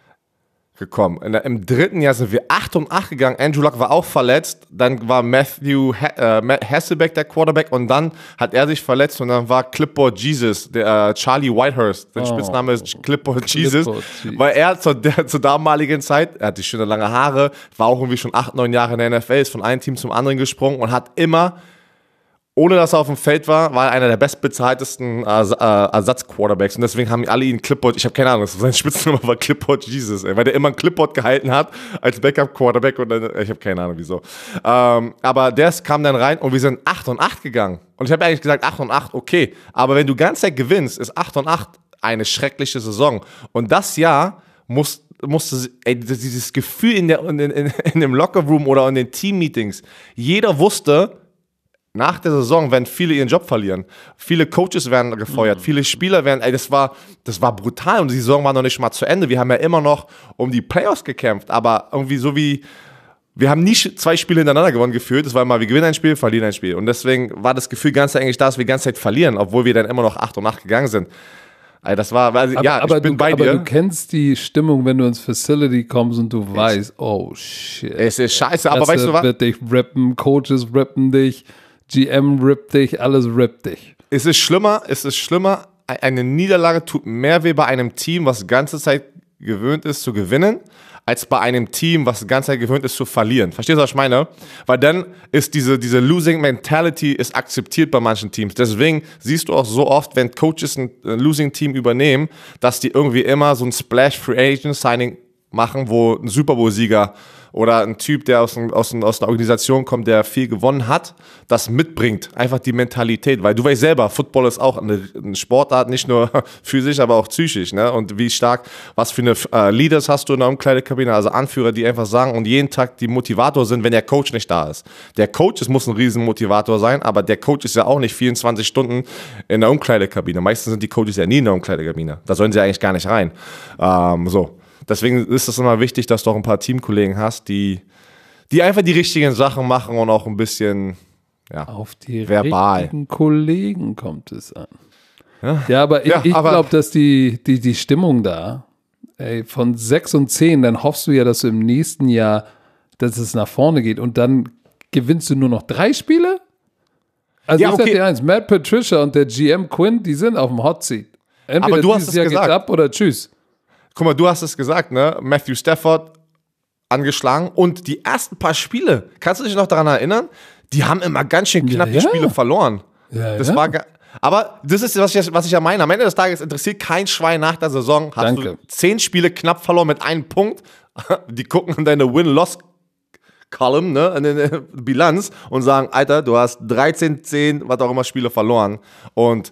Gekommen. In der, Im dritten Jahr sind wir acht und acht gegangen. Andrew Luck war auch verletzt. Dann war Matthew He äh, Matt Hasselbeck der Quarterback und dann hat er sich verletzt und dann war Clipboard Jesus, der äh, Charlie Whitehurst. Der
Oh.
Spitzname ist Clipboard Jesus,
Clipboard Jesus.
weil er zur, der, zur damaligen Zeit, er hatte schöne lange Haare, war auch irgendwie schon acht, neun Jahre in der N F L, ist von einem Team zum anderen gesprungen und hat immer, ohne dass er auf dem Feld war, war er einer der bestbezahltesten äh, äh, Ersatz-Quarterbacks. Und deswegen haben alle ihn Clipboard, ich habe keine Ahnung, sein Spitzname war Clipboard Jesus, ey, weil der immer ein Clipboard gehalten hat als Backup-Quarterback. Und dann, ich habe keine Ahnung, wieso. Ähm, aber der kam dann rein und wir sind acht und acht gegangen. Und ich habe eigentlich gesagt, acht und acht, okay. Aber wenn du ganz Zeit gewinnst, ist acht und acht eine schreckliche Saison. Und das Jahr muss musste, ey, dieses Gefühl in, der, in, in, in dem Lockerroom oder in den Team-Meetings, jeder wusste, nach der Saison werden viele ihren Job verlieren. Viele Coaches werden gefeuert, mhm. viele Spieler werden, ey, das war, das war brutal und die Saison war noch nicht mal zu Ende. Wir haben ja immer noch um die Playoffs gekämpft, aber irgendwie so wie, wir haben nie zwei Spiele hintereinander gewonnen gefühlt. Das war immer, wir gewinnen ein Spiel, verlieren ein Spiel. Und deswegen war das Gefühl ganz eigentlich da, dass wir die ganze Zeit verlieren, obwohl wir dann immer noch acht und acht gegangen sind. Ey, das war, also,
aber,
ja,
aber
ich bin
du,
bei
aber
dir.
du kennst die Stimmung, wenn du ins Facility kommst und du weißt, oh shit.
Es ist scheiße, aber
Presse
weißt du was?
wird dich rippen, Coaches rippen dich, G M rippt dich, alles rippt dich.
Es ist schlimmer, es ist schlimmer, eine Niederlage tut mehr weh bei einem Team, was die ganze Zeit gewöhnt ist zu gewinnen, als bei einem Team, was die ganze Zeit gewöhnt ist zu verlieren. Verstehst du, was ich meine? Weil dann ist diese, diese Losing Mentality ist akzeptiert bei manchen Teams. Deswegen siehst du auch so oft, wenn Coaches ein Losing Team übernehmen, dass die irgendwie immer so ein Splash Free Agent Signing machen, wo ein Super Bowl Sieger oder ein Typ, der aus, ein, aus, ein, aus einer Organisation kommt, der viel gewonnen hat, das mitbringt. Einfach die Mentalität. Weil du weißt selber, Football ist auch eine, eine Sportart, nicht nur physisch, aber auch psychisch. Ne? Und wie stark, was für eine äh, Leaders hast du in der Umkleidekabine, also Anführer, die einfach sagen und jeden Tag die Motivator sind, wenn der Coach nicht da ist. Der Coach es muss ein Riesenmotivator sein, aber der Coach ist ja auch nicht vierundzwanzig Stunden in der Umkleidekabine. Meistens sind die Coaches ja nie in der Umkleidekabine. Da sollen sie eigentlich gar nicht rein. Ähm, so. Deswegen ist es immer wichtig, dass du auch ein paar Teamkollegen hast, die, die einfach die richtigen Sachen machen und auch ein bisschen ja,
auf die
verbal.
richtigen Kollegen kommt es an.
Ja,
ja aber ich,
ja,
ich
aber-
glaube, dass die, die, die Stimmung da, ey, von sechs und zehn, dann hoffst du ja, dass du im nächsten Jahr, dass es nach vorne geht und dann gewinnst du nur noch drei Spiele? Also
Ja,
ich sag
okay.
dir eins, Matt Patricia und der G M Quinn, die sind auf dem Hot Seat. Entweder
Aber du hast
dieses
es
Jahr geht's
gesagt.
ab oder tschüss.
Guck mal, du hast es gesagt, ne? Matthew Stafford angeschlagen und die ersten paar Spiele, kannst du dich noch daran erinnern? Die haben immer ganz schön knapp
Ja,
die
ja.
Spiele verloren.
Ja,
das
ja.
war, ga- Aber das ist, was ich, was ich ja meine. Am Ende des Tages interessiert kein Schwein nach der Saison. Hast
Danke.
du zehn Spiele knapp verloren mit einem Punkt. Die gucken in deine Win-Loss-Column, ne, in deine Bilanz und sagen, Alter, du hast dreizehn, zehn, was auch immer Spiele verloren. Und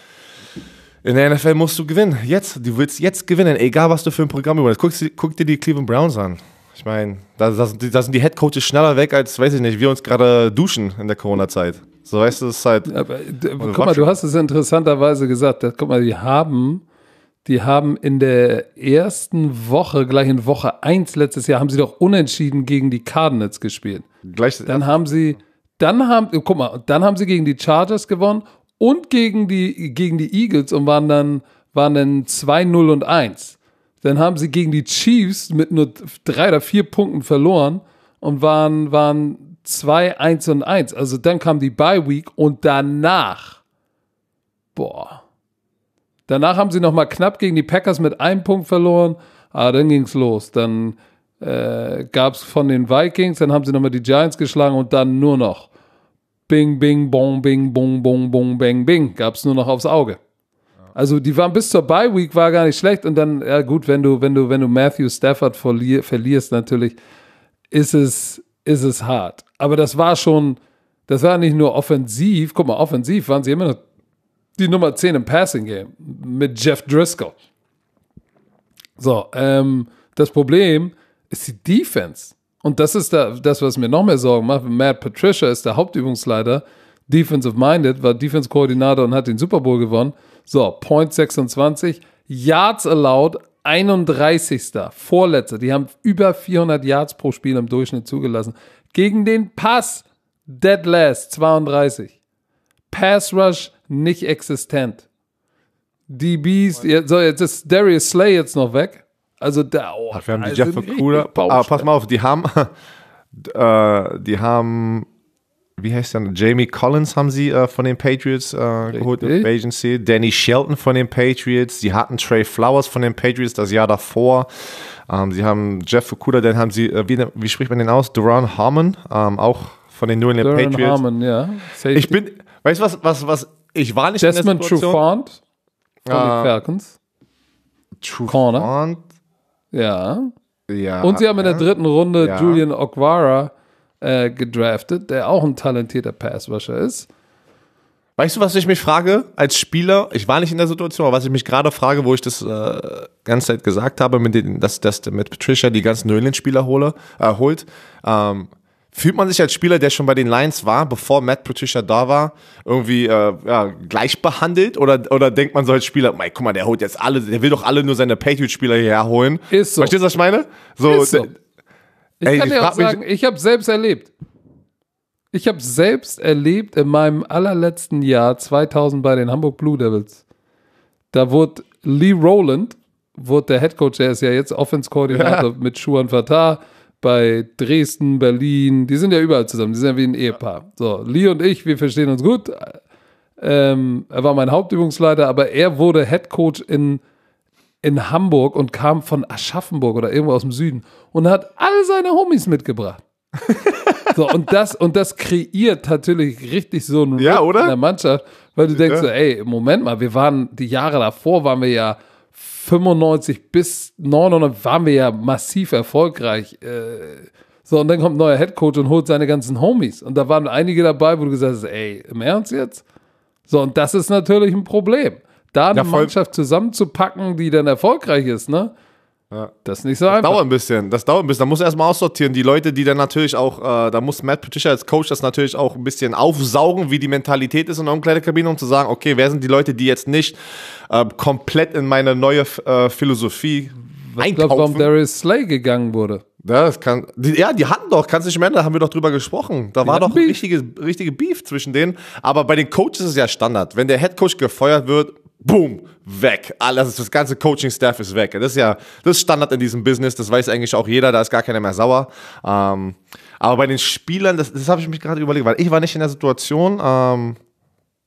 in der N F L musst du gewinnen. Jetzt, du willst jetzt gewinnen, egal was du für ein Programm übernimmst. Guck, guck dir die Cleveland Browns an. Ich meine, da, da, da sind die Headcoaches schneller weg, als, weiß ich nicht, wir uns gerade duschen in der Corona-Zeit. So, weißt du, es ist halt...
Aber, guck mal, du hast es interessanterweise gesagt. Da, guck mal, die haben, die haben in der ersten Woche, gleich in Woche eins letztes Jahr, haben sie doch unentschieden gegen die Cardinals gespielt.
Gleich,
Dann haben sie, dann haben, guck mal, dann haben sie gegen die Chargers gewonnen und gegen die, gegen die Eagles und waren dann, waren dann zwei null und eins. Dann haben sie gegen die Chiefs mit nur drei oder vier Punkten verloren und waren, waren zwei eins und eins. Also dann kam die Bye Week und danach, boah, danach haben sie nochmal knapp gegen die Packers mit einem Punkt verloren, aber dann ging's los. Dann äh, gab's von den Vikings, dann haben sie nochmal die Giants geschlagen und dann nur noch Bing, Bing, Bong, Bing, Bong, Bong, Bong, Bang, Bing. Gab's nur noch aufs Auge. Also die waren bis zur Bye Week war gar nicht schlecht und dann, ja gut, wenn du, wenn du, wenn du Matthew Stafford verlier, verlierst natürlich, ist es, ist es hart. Aber das war schon, das war nicht nur offensiv, guck mal, offensiv waren sie immer noch die Nummer zehn im Passing Game mit Jeff Driscoll. So, ähm, das Problem ist die Defense. Und das ist da, das, was mir noch mehr Sorgen macht. Matt Patricia ist der Hauptübungsleiter, Defensive Minded, war Defense-Koordinator und hat den Super Bowl gewonnen. So, Point sechsundzwanzig, Yards allowed, einunddreißigster Vorletzter. Die haben über vierhundert Yards pro Spiel im Durchschnitt zugelassen. Gegen den Pass, dead last, zweiunddreißig. Pass Rush, nicht existent. D Bs, ja, so, jetzt ist Darius Slay jetzt noch weg. Also da, oh,
wir haben die
also
Jeff Okuda, aber pass mal auf, die haben, äh, die haben, wie heißt der? Jamie Collins haben sie äh, von den Patriots äh, geholt mit Agency. Danny Shelton von den Patriots. Sie hatten Trey Flowers von den Patriots das Jahr davor. Ähm, sie haben Jeff Okuda, dann haben sie, äh, wie, wie spricht man den aus? Duran Harmon, ähm, auch von den New England
Duran
Patriots.
Harmon, ja. Safety.
Ich bin, weißt du was, was, was, ich war nicht
Desmond
in der Situation.
Trufant von
äh,
den Falcons.
Trufant.
Ja.
Ja.
Und sie haben in der dritten Runde
Ja.
Julian Okwara äh, gedraftet, der auch ein talentierter Passrusher ist.
Weißt du, was ich mich frage als Spieler? Ich war nicht in der Situation, aber was ich mich gerade frage, wo ich das äh, ganze Zeit gesagt habe, mit den, dass, dass mit Patricia die ganzen New England-Spieler hole, äh, holt, ähm, fühlt man sich als Spieler, der schon bei den Lions war, bevor Matt Patricia da war, irgendwie äh, ja, gleich behandelt? Oder, oder denkt man so als Spieler, mei, guck mal, der holt jetzt alle, der will doch alle nur seine Patriot-Spieler hierher holen?
Ist so.
Verstehst du, was ich meine? So,
Ist so. Ich
Ey,
kann
ich
dir auch
frag mich-
sagen, ich habe selbst erlebt. Ich habe selbst erlebt in meinem allerletzten Jahr zweitausend bei den Hamburg Blue Devils. Da wurde Lee Rowland, wurde der Headcoach, der ist ja jetzt Offense-Koordinator
Ja.
mit Schuhan Fatah bei Dresden, Berlin, die sind ja überall zusammen, die sind ja wie ein Ehepaar. So, Lee und ich, wir verstehen uns gut. Ähm, er war mein Hauptübungsleiter, aber er wurde Headcoach in in Hamburg und kam von Aschaffenburg oder irgendwo aus dem Süden und hat alle seine Homies mitgebracht. So, und das, und das kreiert natürlich richtig so einen
Ja,
Rift
oder?
in der Mannschaft, weil du denkst
Ja.
so, ey, Moment mal, wir waren, die Jahre davor waren wir ja fünfundneunzig bis neunundneunzig waren wir ja massiv erfolgreich. Äh, so, und dann kommt ein neuer Headcoach und holt seine ganzen Homies. Und da waren einige dabei, wo du gesagt hast, ey, im Ernst jetzt? So, und das ist natürlich ein Problem. Da eine
Ja, voll.
Mannschaft zusammenzupacken, die dann erfolgreich ist, ne?
Ja.
Das ist nicht so
Das
einfach.
dauert ein bisschen, das dauert ein bisschen. Da muss erstmal aussortieren. Die Leute, die dann natürlich auch, äh, da muss Matt Patricia als Coach das natürlich auch ein bisschen aufsaugen, wie die Mentalität ist in der Umkleidekabine, um zu sagen, okay, wer sind die Leute, die jetzt nicht äh, komplett in meine neue äh, Philosophie
Ich glaube, warum
einkaufen.
Darius Slay gegangen wurde.
Das kann, die, ja, die hatten doch, kannst du dich erinnern, da haben wir doch drüber gesprochen. Da war
hatten
doch ein
Beef.
richtige, richtige Beef zwischen denen. Aber bei den Coaches ist es ja Standard. Wenn der Headcoach gefeuert wird, boom, weg. Alles, das ganze Coaching-Staff ist weg. Das ist ja, das ist Standard in diesem Business, das weiß eigentlich auch jeder, da ist gar keiner mehr sauer. Ähm, aber bei den Spielern, das, das habe ich mich gerade überlegt, weil ich war nicht in der Situation, ähm,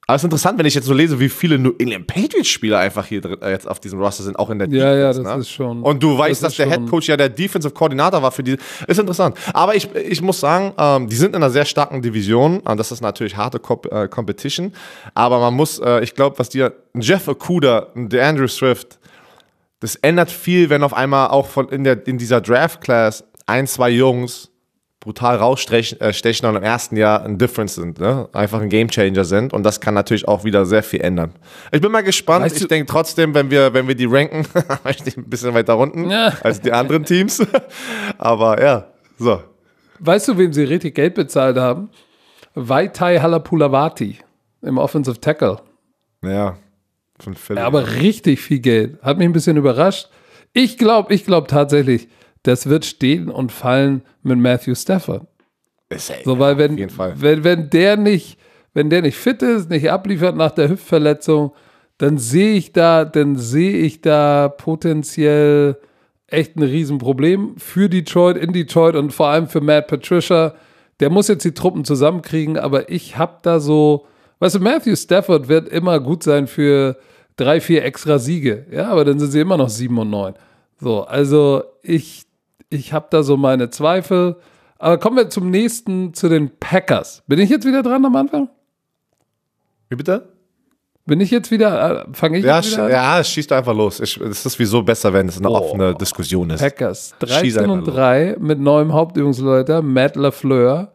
Aber es ist interessant, wenn ich jetzt so lese, wie viele New England Patriots-Spieler einfach hier drin, äh, jetzt auf diesem Roster sind, auch in der
Ja,
Defense.
ja, das
ne?
ist schon.
Und du weißt,
das
dass der Head Coach ja der Defensive Coordinator war für die. Ist interessant. Aber ich, ich muss sagen, ähm, die sind in einer sehr starken Division. Und das ist natürlich harte Comp äh, Competition. Aber man muss, äh, ich glaube, was dir Jeff Okudah, der Andrew Swift, das ändert viel, wenn auf einmal auch von in, der, in dieser Draft-Class ein, zwei Jungs brutal rausstechen äh, stechen und im ersten Jahr ein Difference sind, ne? Einfach ein Gamechanger sind und das kann natürlich auch wieder sehr viel ändern. Ich bin mal gespannt, weißt ich denke trotzdem, wenn wir, wenn wir die ranken, ein bisschen weiter unten ja. als die anderen Teams, aber ja, so.
Weißt du, wem sie richtig Geld bezahlt haben? Vaitai Halapulavati im Offensive Tackle.
Ja, von Philly.
Ja, aber richtig viel Geld. Hat mich ein bisschen überrascht. Ich glaube, ich glaube tatsächlich, das wird stehen und fallen mit Matthew Stafford. So, weil wenn,
auf jeden Fall.
wenn, wenn der nicht, wenn der nicht fit ist, nicht abliefert nach der Hüftverletzung, dann sehe ich da, dann sehe ich da potenziell echt ein Riesenproblem für Detroit, in Detroit und vor allem für Matt Patricia. Der muss jetzt die Truppen zusammenkriegen, aber ich habe da so, weißt du, Matthew Stafford wird immer gut sein für drei, vier extra Siege. Ja, aber dann sind sie immer noch sieben und neun. So, also ich Ich habe da so meine Zweifel. Aber kommen wir zum nächsten, zu den Packers. Bin ich jetzt wieder dran am Anfang?
Wie bitte?
Bin ich jetzt wieder, fange ich
ja,
jetzt wieder an?
Ja, schießt einfach los. Ich, es ist wieso besser, wenn es eine oh, offene Diskussion ist.
Packers, dreizehn und drei mit neuem Hauptübungsleiter, Matt LaFleur.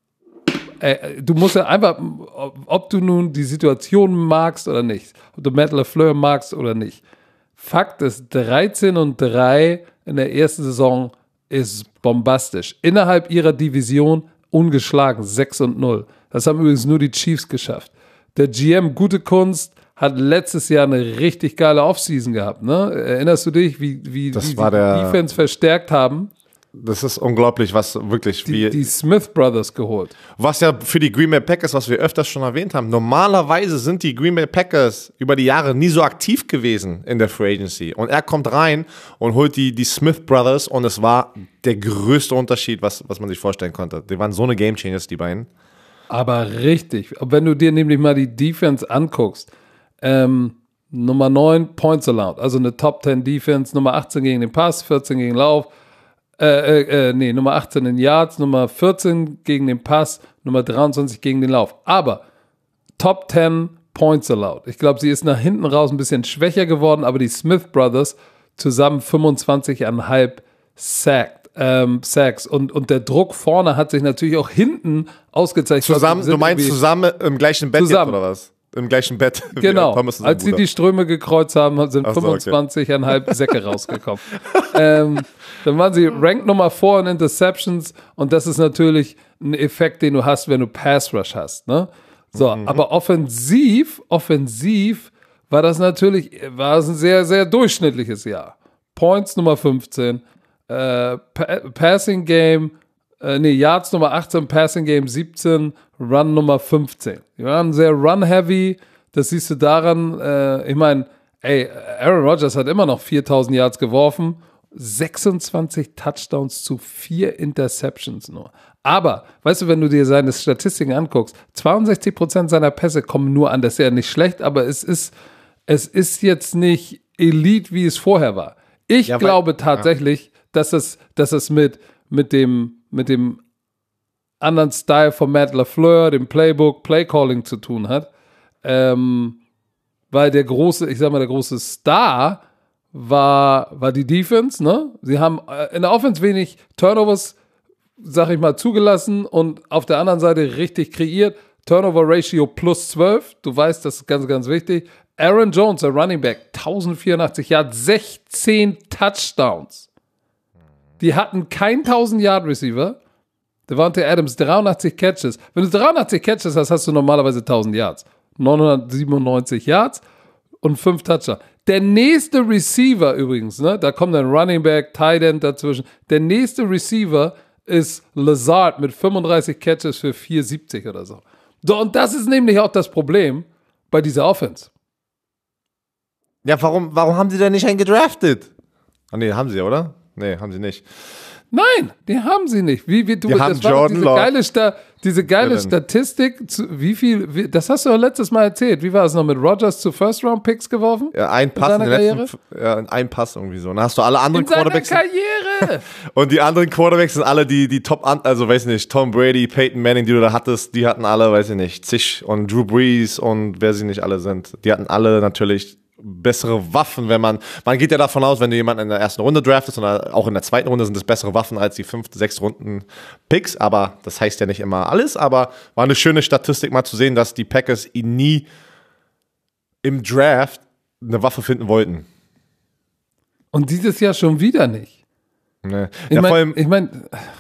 Äh, du musst ja einfach, ob du nun die Situation magst oder nicht, ob du Matt LaFleur magst oder nicht. Fakt ist, dreizehn und drei in der ersten Saison ist bombastisch. Innerhalb ihrer Division ungeschlagen, sechs und null. Das haben übrigens nur die Chiefs geschafft. Der G M Gute Kunst hat letztes Jahr eine richtig geile Offseason gehabt. Ne? Erinnerst du dich, wie, wie,
das
wie
war
die
der,
Defense verstärkt haben?
Das ist unglaublich, was wirklich
die,
wie
die Smith Brothers geholt.
Was ja für die Green Bay Packers, was wir öfters schon erwähnt haben, normalerweise sind die Green Bay Packers über die Jahre nie so aktiv gewesen in der Free Agency. Und er kommt rein und holt die, die Smith Brothers und es war der größte Unterschied, was, was man sich vorstellen konnte. Die waren so eine Game Changers, die beiden.
Aber richtig. Wenn du dir nämlich mal die Defense anguckst, ähm, Nummer neun Points allowed, also eine Top zehn Defense, Nummer achtzehn gegen den Pass, vierzehn gegen Lauf, Äh, äh, nee, Nummer achtzehn in Yards, Nummer vierzehn gegen den Pass, Nummer dreiundzwanzig gegen den Lauf. Aber Top zehn Points allowed. Ich glaube, sie ist nach hinten raus ein bisschen schwächer geworden, aber die Smith Brothers zusammen fünfundzwanzig Komma fünf sacked, ähm, Sacks. Und, und der Druck vorne hat sich natürlich auch hinten ausgezeichnet.
Zusammen, du meinst zusammen im gleichen Bett
zusammen.
Jetzt, oder was? Im gleichen Bett.
Genau. Als sie die Ströme gekreuzt haben, sind so, fünfundzwanzig Komma fünf okay. Säcke rausgekommen. ähm, dann waren sie Rank Nummer vier in Interceptions und das ist natürlich ein Effekt, den du hast, wenn du Pass Rush hast. Ne? So, mhm. Aber offensiv, offensiv war das natürlich, war es ein sehr, sehr durchschnittliches Jahr. Points Nummer fünfzehn, äh, pa- Passing Game, äh, nee, Yards Nummer achtzehn, Passing Game siebzehn, Run Nummer fünfzehn. Die waren sehr run-heavy. Das siehst du daran, äh, ich meine, ey, Aaron Rodgers hat immer noch viertausend Yards geworfen, sechsundzwanzig Touchdowns zu vier Interceptions nur. Aber, weißt du, wenn du dir seine Statistiken anguckst, zweiundsechzig Prozent seiner Pässe kommen nur an. Das ist ja nicht schlecht, aber es ist, es ist jetzt nicht Elite, wie es vorher war. Ich ja, glaube weil, tatsächlich, ja. dass es, dass es mit, mit dem, mit dem anderen Style von Matt LaFleur, dem Playbook, Playcalling zu tun hat. Ähm, weil der große, ich sag mal, der große Star war, war die Defense, ne? Sie haben in der Offense wenig Turnovers, sag ich mal, zugelassen und auf der anderen Seite richtig kreiert. Turnover Ratio plus zwölf. Du weißt, das ist ganz, ganz wichtig. Aaron Jones, der Running Back, tausendvierundachtzig Yards, sechzehn Touchdowns. Die hatten keinen tausend-Yard-Receiver. Devontae Adams, dreiundachtzig Catches. Wenn du dreiundachtzig Catches hast, hast du normalerweise tausend Yards. neunhundertsiebenundneunzig Yards und fünf Touchdowns. Der nächste Receiver übrigens, ne, da kommt ein Running Back, Tight End dazwischen. Der nächste Receiver ist Lazard mit fünfunddreißig Catches für vierhundertsiebzig oder so. So, und das ist nämlich auch das Problem bei dieser Offense.
Ja, warum, warum haben sie denn nicht einen gedraftet? Ah, nee, haben sie, oder? Nee, haben sie nicht.
Nein, die haben sie nicht. Wie, wie, du,
Die
das
haben
war doch
Jordan
diese
Love.
geile, Sta diese geile
Dylan.
Statistik, zu, wie viel, wie, das hast du ja letztes Mal erzählt. Wie war es noch mit Rodgers zu First-Round-Picks geworfen?
Ja, ein Pass in,
seiner
den letzten, ja, ein Pass irgendwie so. Und dann hast du alle anderen
In seiner
Quarterbacks.
Karriere!
Und die anderen Quarterbacks sind alle die, die Top, also weiß nicht, Tom Brady, Peyton Manning, die du da hattest, die hatten alle, weiß ich nicht, zig und Drew Brees und wer sie nicht alle sind. Die hatten alle natürlich bessere Waffen, wenn man, man geht ja davon aus, wenn du jemanden in der ersten Runde draftest und auch in der zweiten Runde sind es bessere Waffen als die fünfte, sechste Runden Picks, aber das heißt ja nicht immer alles, aber war eine schöne Statistik mal zu sehen, dass die Packers ihn nie im Draft eine Waffe finden wollten.
Und dieses Jahr schon wieder nicht.
Ne.
Ich
Ja, vor
meine,
allem,
ich mein,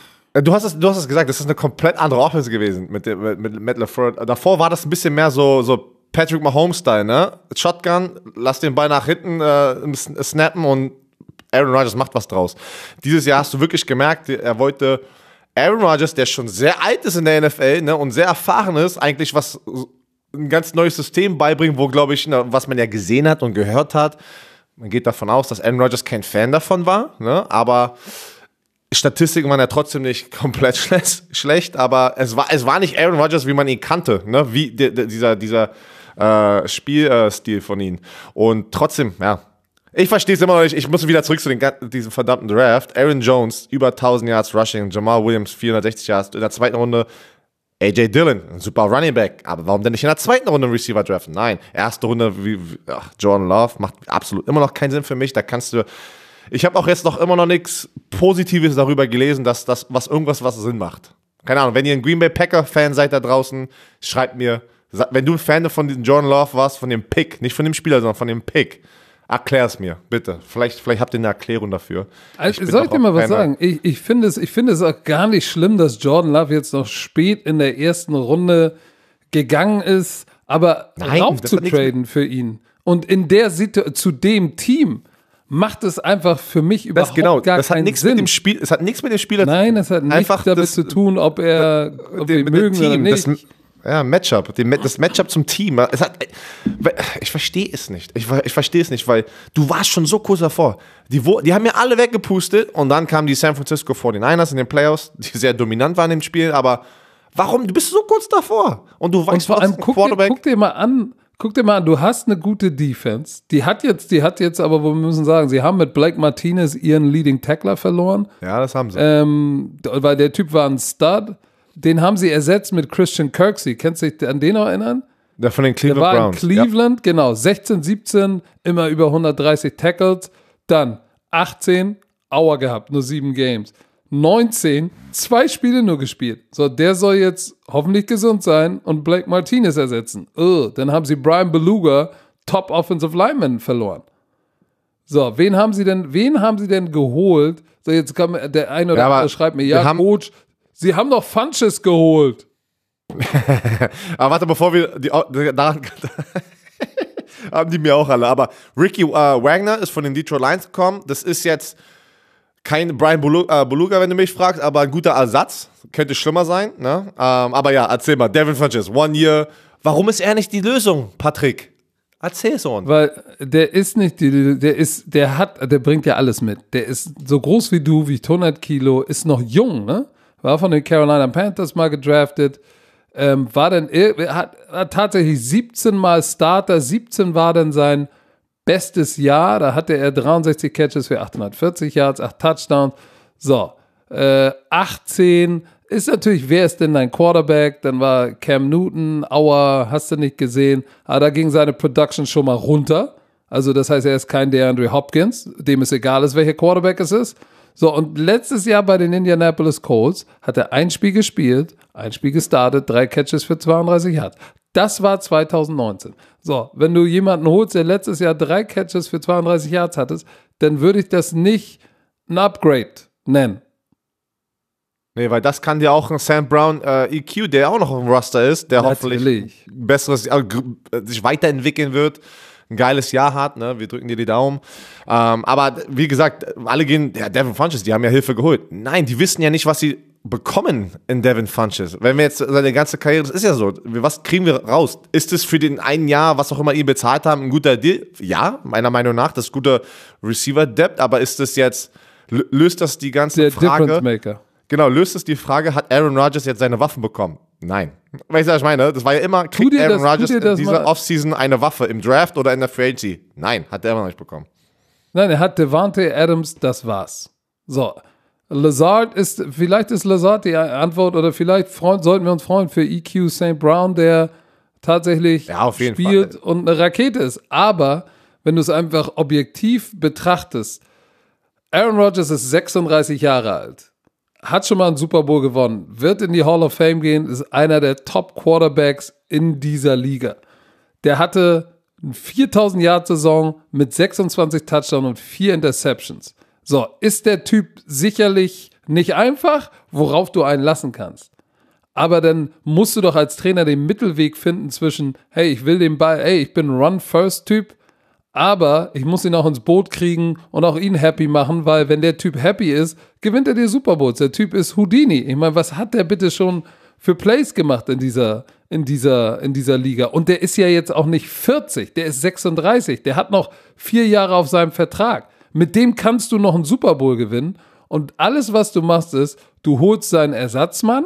Du hast, es, du hast es gesagt, das ist eine komplett andere Offense gewesen mit, dem, mit, mit Matt LaFleur. Davor war das ein bisschen mehr so, so Patrick Mahomes-Style, ne? Shotgun, lass den Ball nach hinten äh, snappen und Aaron Rodgers macht was draus. Dieses Jahr hast du wirklich gemerkt, er wollte Aaron Rodgers, der schon sehr alt ist in der N F L, ne, und sehr erfahren ist, eigentlich was ein ganz neues System beibringen, wo, glaube ich, ne, was man ja gesehen hat und gehört hat. Man geht davon aus, dass Aaron Rodgers kein Fan davon war, ne? Aber Statistiken waren ja trotzdem nicht komplett schlecht, aber es war, es war nicht Aaron Rodgers, wie man ihn kannte, ne? Wie die, die, dieser, dieser äh, Spielstil von ihm. Und trotzdem, ja, ich verstehe es immer noch nicht. Ich muss wieder zurück zu den, diesem verdammten Draft. Aaron Jones, über tausend Yards Rushing, Jamal Williams, vierhundertsechzig Yards. In der zweiten Runde A J Dillon, ein super Running Back. Aber warum denn nicht in der zweiten Runde einen Receiver draften? Nein, erste Runde, wie, wie ach, Jordan Love, macht absolut immer noch keinen Sinn für mich. Da kannst du... Ich habe auch jetzt noch immer noch nichts Positives darüber gelesen, dass das was irgendwas was Sinn macht. Keine Ahnung, wenn ihr ein Green Bay Packer-Fan seid da draußen, schreibt mir, wenn du ein Fan von diesem Jordan Love warst, von dem Pick, nicht von dem Spieler, sondern von dem Pick, erklär es mir, bitte. Vielleicht, vielleicht habt ihr eine Erklärung dafür.
Also, soll ich dir mal was
keiner.
sagen? Ich, ich finde es, ich finde es auch gar nicht schlimm, dass Jordan Love jetzt noch spät in der ersten Runde gegangen ist, aber
Nein,
rauf
das
zu
hat nichts
traden für ihn und in der Situation zu dem Team macht es einfach für mich überhaupt
Das, genau,
gar
das hat
keinen
nichts
Sinn.
mit dem Spiel, es hat nichts mit dem Spieler
Nein, es hat nichts
Einfach
damit
das-
zu tun, ob er, ob wir
mit
mögen
dem
oder
Team,
nicht.
das, ja, Matchup, dem- das Matchup zum Team. Es hat, ich verstehe es nicht. Ich, ich verstehe es nicht, weil du warst schon so kurz davor. Die, wo- die haben ja alle weggepustet und dann kamen die San Francisco forty-niners in den Playoffs, die sehr dominant waren im Spiel, aber warum? Du bist so kurz davor und du
Und
weißt,
vor
du
allem,
hast einen
guck dir,
Quarterback.
guck dir mal an, guck dir mal an, du hast eine gute Defense. Die hat jetzt, die hat jetzt, aber wir müssen sagen, sie haben mit Blake Martinez ihren Leading Tackler verloren,
Ja, das haben sie.
ähm, weil der Typ war ein Stud. Den haben sie ersetzt mit Christian Kirksey. Kennst du dich an den noch erinnern?
Der von den
Der
Cleveland
war
Browns.
in Cleveland, genau, sechzehn, siebzehn, immer über hundertdreißig Tackles. Dann achtzehn, Aua gehabt, nur sieben Games. neunzehn, zwei Spiele nur gespielt. So, der soll jetzt hoffentlich gesund sein und Blake Martinez ersetzen. Ugh, dann haben sie Brian Beluga, Top Offensive Lineman, verloren. So, wen haben sie denn, wen haben sie denn geholt? So, jetzt kann der eine oder
Ja, aber
andere schreibt mir,
wir
ja,
haben-
Coach, sie haben doch Funches geholt.
Aber warte, bevor wir die, die daran haben die mir auch alle. Aber Ricky äh, Wagner ist von den Detroit Lions gekommen. Das ist jetzt kein Brian Belu äh, Beluga, wenn du mich fragst, aber ein guter Ersatz. Könnte schlimmer sein. Ne? Ähm, aber ja, erzähl mal. Devin Funchess, one year. Warum ist er nicht die Lösung, Patrick? Erzähl es uns.
Weil der ist nicht, die, der ist, der hat, der bringt ja alles mit. Der ist so groß wie du, wiegt hundert Kilo, ist noch jung, ne? War von den Carolina Panthers mal gedraftet. Ähm, war dann, er hat, hat tatsächlich siebzehn Mal Starter, siebzehn war dann sein bestes Jahr, da hatte er dreiundsechzig Catches für achthundertvierzig Yards, acht Touchdowns, so, äh, achtzehn, ist natürlich, wer ist denn dein Quarterback, dann war Cam Newton, Aua, hast du nicht gesehen, aber da ging seine Production schon mal runter, also das heißt, er ist kein DeAndre Hopkins, dem es egal ist, welcher Quarterback es ist. So, und letztes Jahr bei den Indianapolis Colts hat er ein Spiel gespielt, ein Spiel gestartet, drei Catches für zweiunddreißig Yards. Das war zwanzig neunzehn. So, wenn du jemanden holst, der letztes Jahr drei Catches für zweiunddreißig Yards hattest, dann würde ich das nicht ein Upgrade nennen.
Nee, weil das kann dir auch ein Sam Brown äh, E Q, der auch noch auf dem Roster ist, der
Natürlich.
hoffentlich ein besseres, äh, gr- sich weiterentwickeln wird, ein geiles Jahr hat, ne? Wir drücken dir die Daumen. Ähm, aber wie gesagt, alle gehen, ja, Devin Funchess, die haben ja Hilfe geholt. Nein, die wissen ja nicht, was sie bekommen in Devin Funchess. Wenn wir jetzt seine ganze Karriere, das ist ja so, was kriegen wir raus? Ist es für den einen Jahr, was auch immer ihn bezahlt haben, ein guter Deal? Ja, meiner Meinung nach, das ist guter Receiver-Depth, aber ist es jetzt löst das die ganze
Der
Frage.
Difference Maker.
Genau, löst es die Frage, hat Aaron Rodgers jetzt seine Waffen bekommen? Nein. Weißt du, was ich meine? Das war ja immer, kriegt Aaron Rodgers in dieser Offseason eine Waffe im Draft oder in der Free Agency? Nein, hat er immer noch nicht bekommen.
Nein, er hat Devontae Adams, das war's. So, Lazard ist, vielleicht ist Lazard die Antwort oder vielleicht freuen, sollten wir uns freuen für E Q Saint Brown, der tatsächlich
ja, auf jeden
spielt
Fall.
Und eine Rakete ist. Aber wenn du es einfach objektiv betrachtest, Aaron Rodgers ist sechsunddreißig Jahre alt, hat schon mal einen Super Bowl gewonnen, wird in die Hall of Fame gehen, ist einer der Top-Quarterbacks in dieser Liga. Der hatte eine viertausend-Yard-Saison mit sechsundzwanzig Touchdowns und vier Interceptions. So, ist der Typ sicherlich nicht einfach, worauf du einen lassen kannst. Aber dann musst du doch als Trainer den Mittelweg finden zwischen, hey, ich will den Ball, hey, ich bin ein Run-First-Typ, aber ich muss ihn auch ins Boot kriegen und auch ihn happy machen, weil wenn der Typ happy ist, gewinnt er die Super Bowls. Der Typ ist Houdini. Ich meine, was hat der bitte schon für Plays gemacht in dieser, in dieser, in dieser Liga? Und der ist ja jetzt auch nicht vierzig, der ist sechsunddreißig. Der hat noch vier Jahre auf seinem Vertrag. Mit dem kannst du noch einen Super Bowl gewinnen. Und alles, was du machst, ist, du holst seinen Ersatzmann,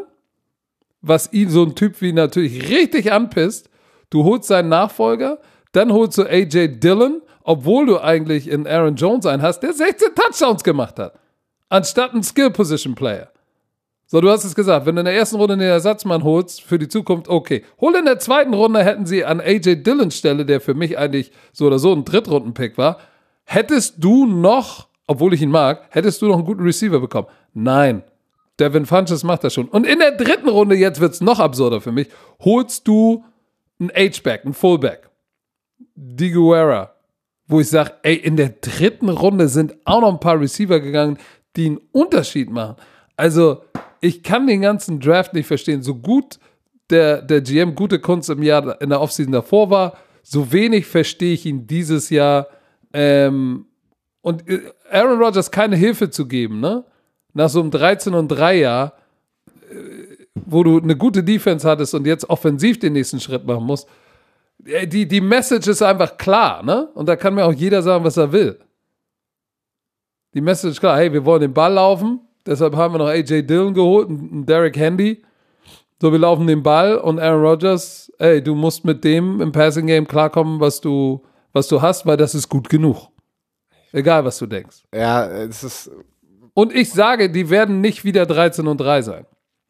was ihn so ein Typ wie natürlich richtig anpisst. Du holst seinen Nachfolger, dann holst du A J Dillon, obwohl du eigentlich in Aaron Jones einen hast, der sechzehn Touchdowns gemacht hat, anstatt einen Skill-Position-Player. So, du hast es gesagt, wenn du in der ersten Runde den Ersatzmann holst für die Zukunft, okay. Hol in der zweiten Runde, hätten sie an A J Dillons Stelle, der für mich eigentlich so oder so ein Drittrunden-Pick war, hättest du noch, obwohl ich ihn mag, hättest du noch einen guten Receiver bekommen. Nein, Devin Funchess macht das schon. Und in der dritten Runde, jetzt wird es noch absurder für mich, holst du einen H-Back, einen Fullback. Di Guerra, wo ich sage, ey, in der dritten Runde sind auch noch ein paar Receiver gegangen, die einen Unterschied machen. Also, ich kann den ganzen Draft nicht verstehen. So gut der, der G M gute Kunst im Jahr in der Offseason davor war, so wenig verstehe ich ihn dieses Jahr. Ähm, und Aaron Rodgers keine Hilfe zu geben, ne? Nach so einem dreizehn und drei Jahr, wo du eine gute Defense hattest und jetzt offensiv den nächsten Schritt machen musst, Die, die Message ist einfach klar, ne? Und da kann mir auch jeder sagen, was er will. Die Message ist klar, hey, wir wollen den Ball laufen, deshalb haben wir noch A J Dillon geholt und Derrick Henry. So, wir laufen den Ball und Aaron Rodgers, ey, du musst mit dem im Passing Game klarkommen, was du, was du hast, weil das ist gut genug. Egal, was du denkst.
Ja, es ist...
Und ich sage, die werden nicht wieder dreizehn und drei sein.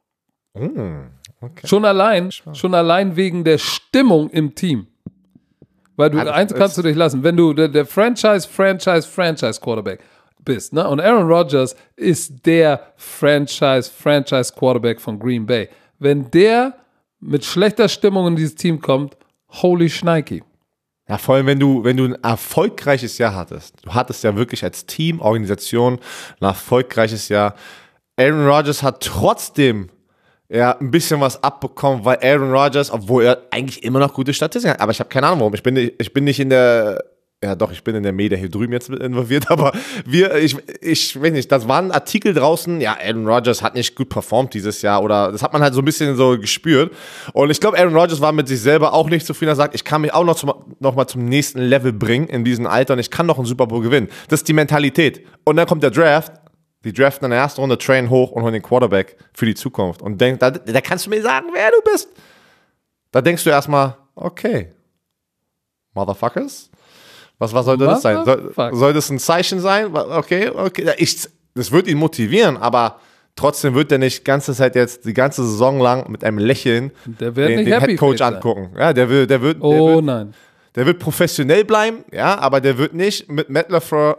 Mm. Okay.
Schon allein, schon allein wegen der Stimmung im Team. Weil du, also, eins kannst du dich lassen, wenn du der, der Franchise, Franchise, Franchise Quarterback bist, ne? Und Aaron Rodgers ist der Franchise, Franchise Quarterback von Green Bay. Wenn der mit schlechter Stimmung in dieses Team kommt, holy Schneiki.
Ja, vor allem, wenn du, wenn du ein erfolgreiches Jahr hattest. Du hattest ja wirklich als Team, Organisation ein erfolgreiches Jahr. Aaron Rodgers hat trotzdem ja, ein bisschen was abbekommen, weil Aaron Rodgers, obwohl er eigentlich immer noch gute Statistiken hat, aber ich habe keine Ahnung warum, ich bin, nicht, ich bin nicht in der, ja doch, ich bin in der Media hier drüben jetzt involviert, aber wir, ich, ich weiß nicht, das waren Artikel draußen, ja, Aaron Rodgers hat nicht gut performt dieses Jahr oder das hat man halt so ein bisschen so gespürt und ich glaube, Aaron Rodgers war mit sich selber auch nicht zufrieden, er sagt, ich kann mich auch noch, zum, noch mal zum nächsten Level bringen in diesem Alter und ich kann noch einen Super Bowl gewinnen. Das ist die Mentalität. Und dann kommt der Draft. Die draften in der ersten Runde, trainen hoch und holen den Quarterback für die Zukunft. Und denk, da, da kannst du mir sagen, wer du bist. Da denkst du erstmal, okay, Motherfuckers, was, was sollte das sein? Soll, soll das ein Zeichen sein? Okay, okay, ich, das wird ihn motivieren, aber trotzdem wird er nicht die ganze Zeit jetzt, die ganze Saison lang mit einem Lächeln
der wird
den,
nicht
den
happy
Headcoach angucken. Ja, der will, der wird,
oh
der wird,
nein.
Der wird professionell bleiben, ja, aber der wird nicht mit Matt LaFleur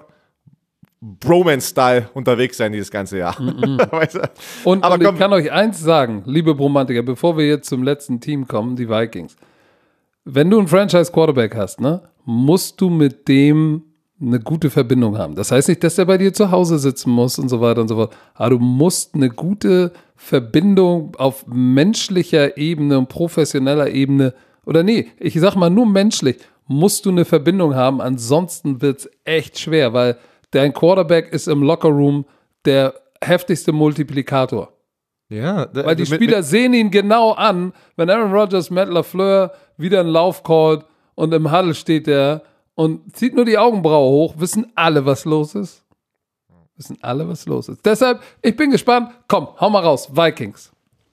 Bromance-Style unterwegs sein dieses ganze Jahr.
Mm-mm.
weißt du?
Und,
aber
und ich kann euch eins sagen, liebe Bromantiker, bevor wir jetzt zum letzten Team kommen, die Vikings. Wenn du einen Franchise-Quarterback hast, ne, musst du mit dem eine gute Verbindung haben. Das heißt nicht, dass der bei dir zu Hause sitzen muss und so weiter und so fort. Aber du musst eine gute Verbindung auf menschlicher Ebene und professioneller Ebene, oder nee, ich sag mal nur menschlich, musst du eine Verbindung haben, ansonsten wird's echt schwer, weil dein Quarterback ist im Lockerroom der heftigste Multiplikator.
Ja,
da, weil die mit, Spieler mit, sehen ihn genau an, wenn Aaron Rodgers, Matt LaFleur wieder einen Lauf callt und im Huddle steht der und zieht nur die Augenbraue hoch, wissen alle, was los ist. Wissen alle, was los ist. Deshalb, ich bin gespannt. Komm, hau mal raus. Vikings.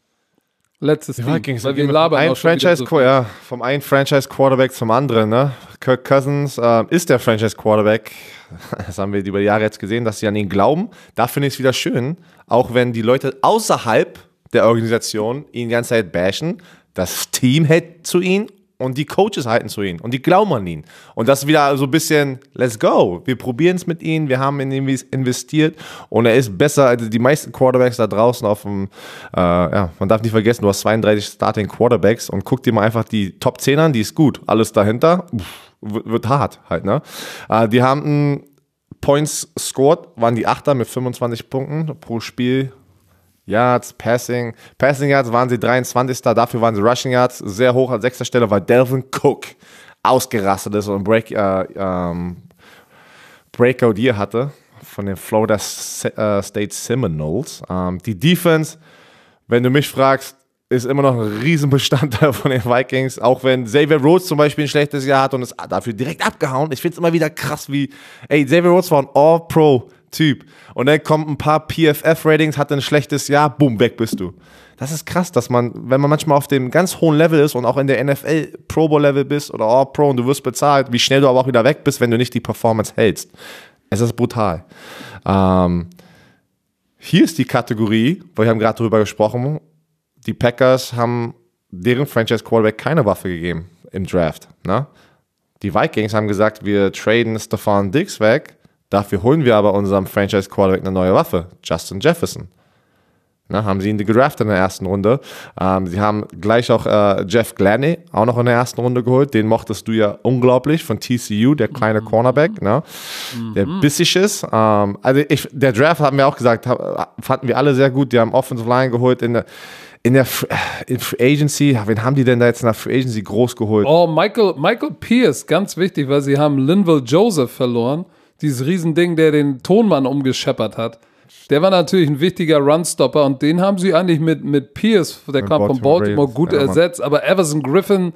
Letztes
Die
Team.
Vikings,
weil wir
vom
labern
einen
auch schon wieder
Franchise,
so viel.
ja, vom einen Franchise-Quarterback zum anderen, ne? Kirk Cousins äh, ist der Franchise-Quarterback. Das haben wir über die Jahre jetzt gesehen, dass sie an ihn glauben. Da finde ich es wieder schön, auch wenn die Leute außerhalb der Organisation ihn die ganze Zeit bashen, das Team hält zu ihm und die Coaches halten zu ihm und die glauben an ihn. Und das ist wieder so ein bisschen, let's go, wir probieren es mit ihm, wir haben in ihn investiert und er ist besser als die meisten Quarterbacks da draußen auf dem, äh, ja, man darf nicht vergessen, du hast zweiunddreißig Starting Quarterbacks und guck dir mal einfach die Top zehn an, die ist gut, alles dahinter, pff, wird, wird hart halt, ne? Äh, die haben einen Points scored, waren die Achter mit fünfundzwanzig Punkten pro Spiel. Yards, Passing. Passing Yards waren sie dreiundzwanzigster Dafür waren sie Rushing Yards sehr hoch an sechster Stelle, weil Dalvin Cook ausgerastet ist und Break, äh, ähm, Breakout Year hatte von den Florida State Seminoles. Ähm, die Defense, wenn du mich fragst, ist immer noch ein Riesenbestandteil von den Vikings, auch wenn Xavier Rhodes zum Beispiel ein schlechtes Jahr hat und ist dafür direkt abgehauen. Ich finde es immer wieder krass, wie, ey, Xavier Rhodes war ein All-Pro-Typ und dann kommen ein paar P F F-Ratings, hat ein schlechtes Jahr, boom, weg bist du. Das ist krass, dass man, wenn man manchmal auf dem ganz hohen Level ist und auch in der N F L Pro Bowl Level bist oder All-Pro und du wirst bezahlt, wie schnell du aber auch wieder weg bist, wenn du nicht die Performance hältst. Es ist brutal. Ähm, hier ist die Kategorie, wir haben gerade drüber gesprochen, die Packers haben deren Franchise-Quarterback keine Waffe gegeben im Draft. Ne? Die Vikings haben gesagt, wir traden Stefan Diggs weg, dafür holen wir aber unserem Franchise-Quarterback eine neue Waffe, Justin Jefferson. Ne, haben sie ihn gedraftet in der ersten Runde. Ähm, sie haben gleich auch äh, Jeff Gladney auch noch in der ersten Runde geholt. Den mochtest du ja unglaublich von T C U, der kleine mhm. Cornerback, ne? Mhm. der bissig ist. Ähm, also ich, der Draft haben wir auch gesagt, hab, fanden wir alle sehr gut. Die haben Offensive Line geholt in der In der in Free Agency, wen haben die denn da jetzt in der Free Agency groß geholt?
Oh, Michael, Michael Pierce, ganz wichtig, weil sie haben Linval Joseph verloren. Dieses Riesending, der den Tonmann umgescheppert hat. Der war natürlich ein wichtiger Runstopper und den haben sie eigentlich mit, mit Pierce, der kam von Baltimore, gut ja, ersetzt. Aber Everson Griffin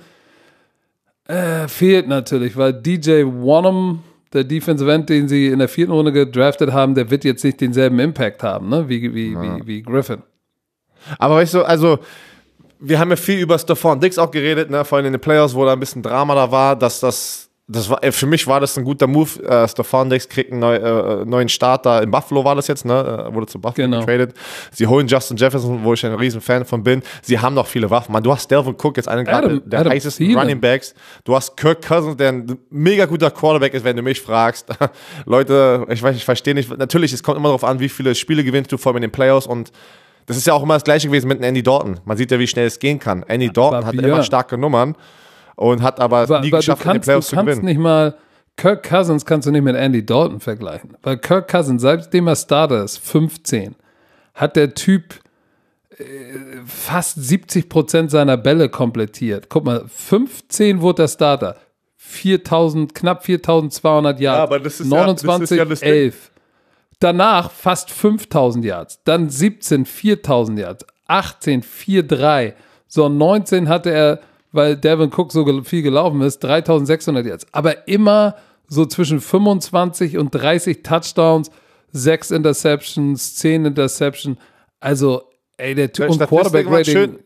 äh, fehlt natürlich, weil D J Wonnum, der Defensive End, den sie in der vierten Runde gedraftet haben, der wird jetzt nicht denselben Impact haben, ne? wie, wie, ja. wie, wie Griffin.
Aber weißt du, also wir haben ja viel über Stefan Diggs auch geredet, ne? Vor allem in den Playoffs, wo da ein bisschen Drama da war, dass das, das war, für mich war das ein guter Move. Äh, Stefan Diggs kriegt einen neu, äh, neuen Starter, in Buffalo war das jetzt, ne? Wurde zu Buffalo genau. getradet. Sie holen Justin Jefferson, wo ich ein riesen Fan von bin. Sie haben noch viele Waffen. Man, du hast Dalvin Cook, jetzt einen Adam, der Adam heißesten Thielen. Running Backs. Du hast Kirk Cousins, der ein mega guter Quarterback ist, wenn du mich fragst. Leute, ich weiß, ich verstehe nicht. Natürlich, es kommt immer darauf an, wie viele Spiele gewinnst du vor allem in den Playoffs und das ist ja auch immer das Gleiche gewesen mit Andy Dalton. Man sieht ja, wie schnell es gehen kann. Andy Dalton aber hat immer starke Nummern und hat aber, aber nie aber geschafft, kannst, in den Playoffs zu gewinnen. Du kannst nicht mal,
Kirk Cousins kannst du nicht mit Andy Dalton vergleichen. Weil Kirk Cousins, seitdem er Starter ist, fünfzehn, hat der Typ äh, fast siebzig Prozent seiner Bälle komplettiert. Guck mal, fünfzehn wurde der Starter. viertausend, knapp viertausendzweihundert Yards.
Ja, aber das ist
neunundzwanzig,
ja, das ist ja das
elf. Danach fast fünftausend Yards, dann siebzehn, viertausend Yards, achtzehn, vier Komma drei. So, neunzehn hatte er, weil Dalvin Cook so viel gelaufen ist, dreitausendsechshundert Yards. Aber immer so zwischen fünfundzwanzig und dreißig Touchdowns, sechs Interceptions, zehn Interceptions. Also, ey, der Typ und Quarterback-Rating.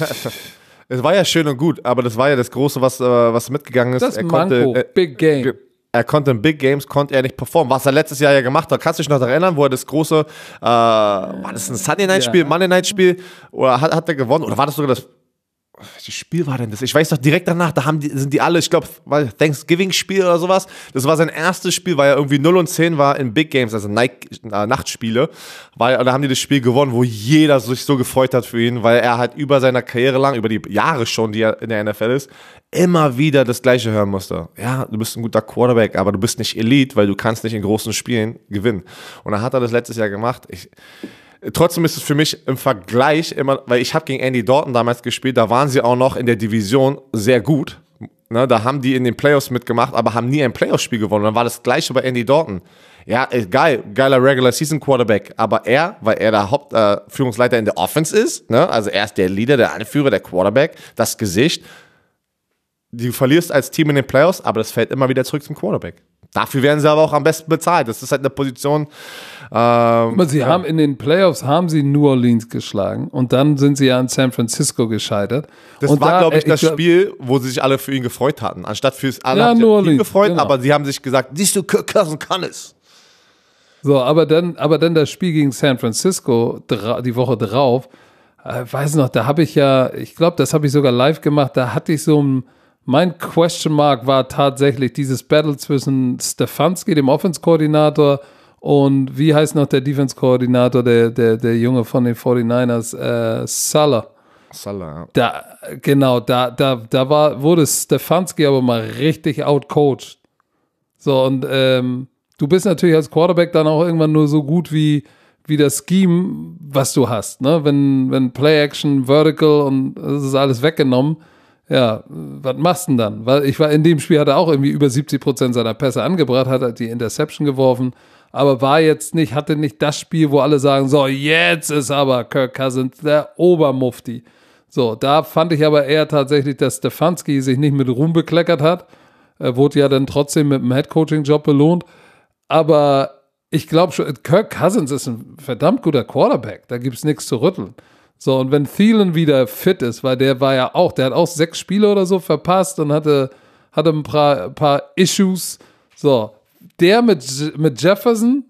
Es war ja schön und gut, aber das war ja das Große, was, was mitgegangen ist.
Das
er
Manko,
konnte,
Big Game.
Er konnte in Big Games, konnte er nicht performen. Was er letztes Jahr ja gemacht hat, kannst du dich noch daran erinnern, wo er das große, äh, war das ein Sunday Night Spiel, ja. Monday Night Spiel, oder hat, hat er gewonnen, oder war das sogar das, welches Spiel war denn das? Ich weiß doch, direkt danach, da haben die, sind die alle, ich glaube, Thanksgiving-Spiel oder sowas. Das war sein erstes Spiel, weil er irgendwie null und zehn war in Big Games, also Night, äh, Nachtspiele. Weil, da haben die das Spiel gewonnen, wo jeder sich so gefreut hat für ihn, weil er halt über seiner Karriere lang, über die Jahre schon, die er in der N F L ist, immer wieder das Gleiche hören musste. Ja, du bist ein guter Quarterback, aber du bist nicht Elite, weil du kannst nicht in großen Spielen gewinnen. Und dann hat er das letztes Jahr gemacht. Ich, trotzdem ist es für mich im Vergleich immer, weil ich habe gegen Andy Dalton damals gespielt, da waren sie auch noch in der Division sehr gut. Ne, da haben die in den Playoffs mitgemacht, aber haben nie ein Playoffs-Spiel gewonnen. Dann war das Gleiche bei Andy Dalton. Ja, geil, geiler Regular-Season-Quarterback, aber er, weil er der Hauptführungsleiter äh, in der Offense ist, ne, also er ist der Leader, der Anführer, der Quarterback, das Gesicht. Du verlierst als Team in den Playoffs, aber das fällt immer wieder zurück zum Quarterback. Dafür werden sie aber auch am besten bezahlt. Das ist halt eine Position. Ähm,
sie
ja.
haben in den Playoffs haben sie New Orleans geschlagen und dann sind sie ja in San Francisco gescheitert.
Das
und
war,
da,
glaube ich,
äh,
das
glaub,
Spiel, wo sie sich alle für ihn gefreut hatten. Anstatt fürs alle
Ja,
haben sich
New
das Team
Orleans,
gefreut,
genau.
aber sie haben sich gesagt, siehst du, Kirk Cousins kann es.
So, aber dann, aber dann das Spiel gegen San Francisco dra- die Woche drauf, äh, weiß noch, da habe ich ja, ich glaube, das habe ich sogar live gemacht, da hatte ich so ein, mein Question Mark war tatsächlich dieses Battle zwischen Stefanski, dem Offense-Koordinator, und wie heißt noch der Defense-Koordinator, der, der, der Junge von den forty-niners, äh, Salah.
Salah.
Da, genau, da, da, da war, wurde Stefanski aber mal richtig outcoached. So, und ähm, du bist natürlich als Quarterback dann auch irgendwann nur so gut wie, wie das Scheme, was du hast. Ne? Wenn, wenn Play-Action, Vertical und das ist alles weggenommen, ja, was machst du denn dann? Weil ich war in dem Spiel, hat er auch irgendwie über siebzig Prozent seiner Pässe angebracht, hat er die Interception geworfen, aber war jetzt nicht, hatte nicht das Spiel, wo alle sagen, so, jetzt ist aber Kirk Cousins der Obermufti. So, da fand ich aber eher tatsächlich, dass Stefanski sich nicht mit Ruhm bekleckert hat. Er wurde ja dann trotzdem mit dem Head-Coaching-Job belohnt. Aber ich glaube schon, Kirk Cousins ist ein verdammt guter Quarterback. Da gibt es nichts zu rütteln. So, und wenn Thielen wieder fit ist, weil der war ja auch, der hat auch sechs Spiele oder so verpasst und hatte, hatte ein paar, ein paar Issues. So, der mit, mit Jefferson,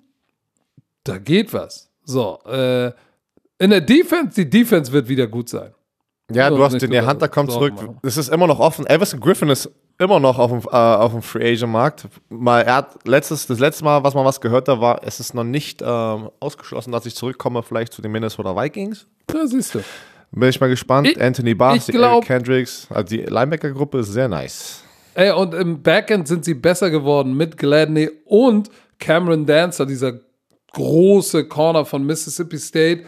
da geht was. So, äh, in der Defense, die Defense wird wieder gut sein.
Ja,
So,
du hast
nicht
den, der
drüber
Hunter kommt
Sorgen
zurück.
machen.
Das ist immer noch offen. Everson Griffin ist immer noch auf dem, äh, auf dem Free Agent Markt. Mal, er hat letztes, das letzte Mal, was man was gehört hat, war, es ist noch nicht ähm, ausgeschlossen, dass ich zurückkomme, vielleicht zu den Minnesota Vikings.
Ja, siehst du.
Bin ich mal gespannt.
Ich-
Anthony Barr,
ich glaub-
Eric Kendricks, also die Linebacker-Gruppe ist sehr nice.
Ey, und im Backend sind sie besser geworden mit Gladney und Cameron Dancer, dieser große Corner von Mississippi State,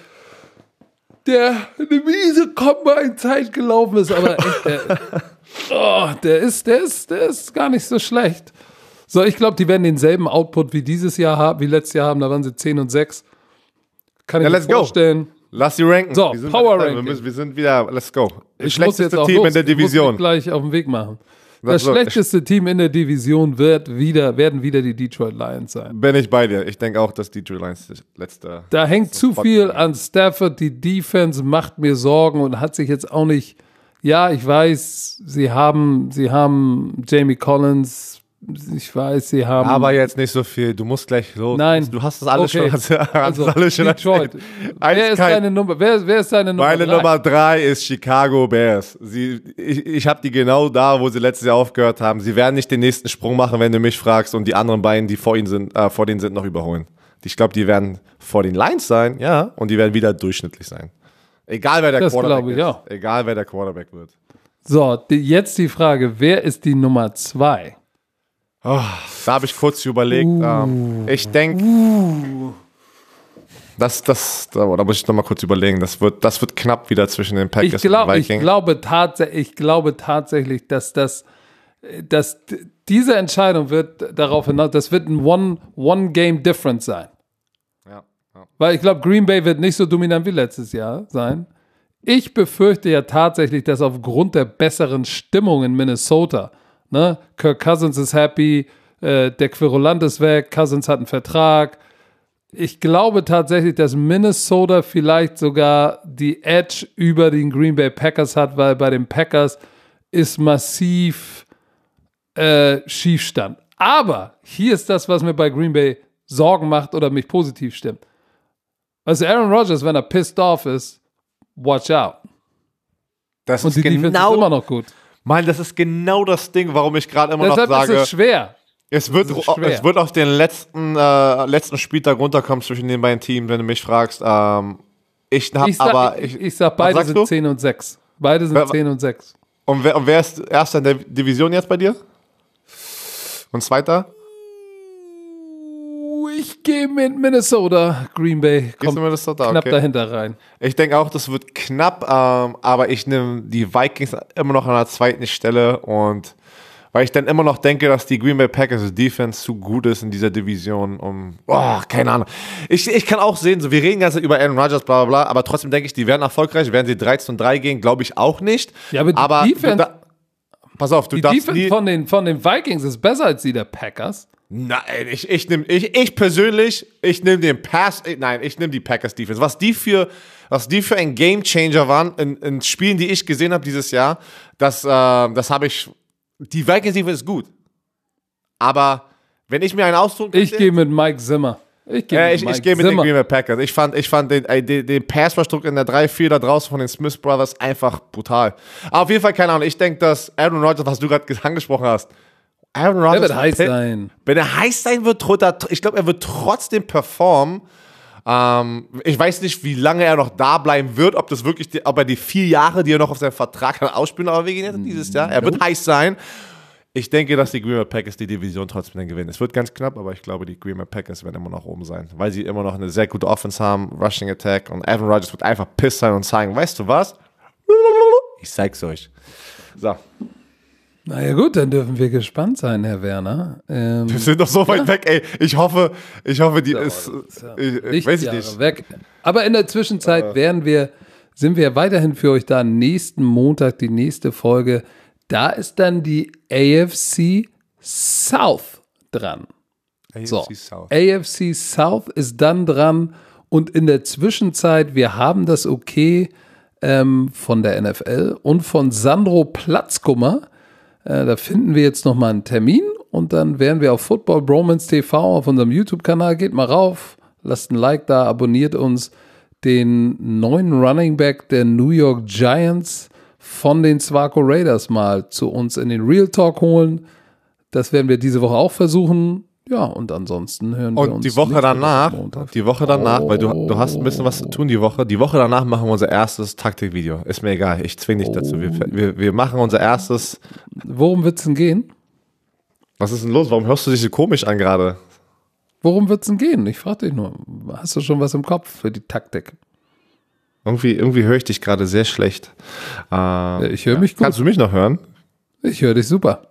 der eine miese Combine-Zeit gelaufen ist, aber echt, der, oh, der ist, der ist, der ist gar nicht so schlecht. So, ich glaube, die werden denselben Output wie dieses Jahr haben, wie letztes Jahr haben, da waren sie zehn und sechs. Kann ich
Ja,
mir
let's go.
vorstellen.
Lass sie ranken.
So,
wir sind,
Power
wir,
Ranking.
müssen, wir sind wieder, let's go. Das
Ich muss
schlechteste
jetzt auch
Team
los.
in der
Ich muss
Division.
mich gleich auf den Weg machen. Das
Das so-
schlechteste Team in der Division wird wieder, werden wieder die Detroit Lions sein.
Bin ich bei dir. Ich denke auch, dass die Detroit Lions das letzte.
Da hängt zu
Spot-
viel an Stafford. Die Defense macht mir Sorgen und hat sich jetzt auch nicht. Ja, ich weiß, sie haben, sie haben Jamie Collins. Ich weiß, sie haben.
Aber jetzt nicht so viel. Du musst gleich los.
Nein.
Du hast das alles
Okay.
schon, hast
also,
das alles schon
Detroit.
erzählt.
Wer ist
Eiskalt.
deine Nummer? Wer, wer ist deine Nummer?
Meine
drei?
Nummer drei ist Chicago Bears. Sie, ich ich habe die genau da, wo sie letztes Jahr aufgehört haben. Sie werden nicht den nächsten Sprung machen, wenn du mich fragst, und die anderen beiden, die vor ihnen sind, äh, vor denen sind, noch überholen. Ich glaube, die werden vor den Lions sein, ja, und die werden wieder durchschnittlich sein. Egal wer der
Das
Quarterback
glaube ich,
ist.
ja.
Egal wer der Quarterback wird.
So, die, jetzt die Frage: Wer ist die Nummer zwei?
Oh, da habe ich kurz überlegt.
Uh.
Ähm, ich denke, das, das, da, da muss ich noch mal kurz überlegen. Das wird, das wird knapp wieder zwischen den Packers
Ich, glaub,
und den
ich,
Vikings.
glaube tats- ich glaube tatsächlich, dass das dass diese Entscheidung wird darauf hinaus, das wird ein One, One-Game-Difference sein.
Ja, ja.
Weil ich glaube, Green Bay wird nicht so dominant wie letztes Jahr sein. Ich befürchte ja tatsächlich, dass aufgrund der besseren Stimmung in Minnesota, ne, Kirk Cousins ist happy, äh, der Querulant ist weg, Cousins hat einen Vertrag. Ich glaube tatsächlich, dass Minnesota vielleicht sogar die Edge über den Green Bay Packers hat, weil bei den Packers ist massiv äh, Schiefstand. Aber hier ist das, was mir bei Green Bay Sorgen macht oder mich positiv stimmt. Also Aaron Rodgers, wenn er pissed off ist, watch out.
Das
Und
ist
die Defense ist
genau,
immer noch gut.
Mann, das ist genau das Ding, warum ich gerade immer
Deshalb
noch sage,
ist es schwer.
es wird,
es ist schwer.
es wird auf den letzten, äh, letzten Spieltag runterkommen zwischen den beiden Teams, wenn du mich fragst. Ähm, ich hab
Ich sag,
aber,
ich,
ich,
ich sag
was
beide
sagst
sind
du?
zehn und sechs. Beide sind
Wer-
zehn und sechs.
Und wer, und wer ist erster in der Division jetzt bei dir? Und zweiter?
Ich gehe mit Minnesota. Green Bay kommt
du Minnesota?
knapp
Okay.
dahinter rein.
Ich denke auch, das wird knapp, ähm, aber ich nehme die Vikings immer noch an der zweiten Stelle, und weil ich dann immer noch denke, dass die Green Bay Packers Defense zu gut ist in dieser Division, um, oh, keine Ahnung. Ich, ich kann auch sehen, so, wir reden ganz über Aaron Rodgers, bla, bla, bla, aber trotzdem denke ich, die werden erfolgreich. Werden sie dreizehn und drei gehen, glaube ich auch nicht.
Ja, aber die
aber
Defense-
du da, pass auf, du
Die
darfst
Defense
nie,
von den, von den Vikings ist besser als die der Packers.
Nein, ich, ich nehme, ich, ich persönlich, ich nehme den Pass, nein, ich nehme die Packers Defense. Was die für, was die für ein Game Changer waren in, in Spielen, die ich gesehen habe dieses Jahr, das, äh, das habe ich, die Vikings Defense ist gut. Aber wenn ich mir einen aussuchen könnte.
Ich gehe mit Mike Zimmer. Ich gehe
äh,
mit,
ich,
Mike
ich geh mit
Zimmer.
den Green Bay Packers. Ich fand, ich fand den, den, den Pass-Rush-Druck in der drei vier da draußen von den Smith Brothers einfach brutal. Aber auf jeden Fall, keine Ahnung, ich denke, dass Aaron Rodgers, was du gerade angesprochen hast, Aaron Rodgers,
Der wird heiß sein.
Wenn er heiß sein wird, ich glaube, er wird trotzdem performen. Ähm, ich weiß nicht, wie lange er noch da bleiben wird, ob das wirklich, die, ob er die vier Jahre, die er noch auf seinem Vertrag hat, ausspielen, aber wir gehen jetzt dieses Jahr. Er wird heiß sein. Ich denke, dass die Green Bay Packers die Division trotzdem dann gewinnen. Es wird ganz knapp, aber ich glaube, die Green Bay Packers werden immer noch oben sein, weil sie immer noch eine sehr gute Offense haben, Rushing Attack, und Aaron Rodgers wird einfach piss sein und sagen, weißt du was? Ich zeig's euch. So.
Naja gut, dann dürfen wir gespannt sein, Herr Werner. Ähm,
Wir sind doch so weit ja. weg, ey. Ich hoffe, ich hoffe, die
ja,
ist,
ja
ich, ich weiß ich nicht.
Weg. Aber in der Zwischenzeit äh. werden wir, sind wir weiterhin für euch da. Nächsten Montag die nächste Folge. Da ist dann die A F C South dran.
A F C
so,
South.
A F C South ist dann dran. Und in der Zwischenzeit, wir haben das Okay ähm, von der N F L und von Sandro Platzkummer. Äh, da finden wir jetzt nochmal einen Termin und dann werden wir auf Football Bromance T V auf unserem YouTube-Kanal. Geht mal rauf, lasst ein Like da, abonniert uns, den neuen Running Back der New York Giants von den Zwaco Raiders mal zu uns in den Real Talk holen. Das werden wir diese Woche auch versuchen. Ja, und ansonsten hören wir
und
uns.
Und die Woche danach, die Woche danach, oh. weil du, du hast ein bisschen was zu tun die Woche, die Woche danach machen wir unser erstes Taktikvideo. Ist mir egal, ich zwinge dich oh. dazu. Wir, wir, wir machen unser erstes.
Worum wird's denn gehen?
Was ist denn los? Warum hörst du dich so komisch an gerade?
Worum wird's denn gehen? Ich frage dich nur. Hast du schon was im Kopf für die Taktik?
Irgendwie, irgendwie höre ich dich gerade sehr schlecht. Äh,
ja, ich höre mich
ja.
gut.
Kannst du mich noch hören?
Ich höre dich super.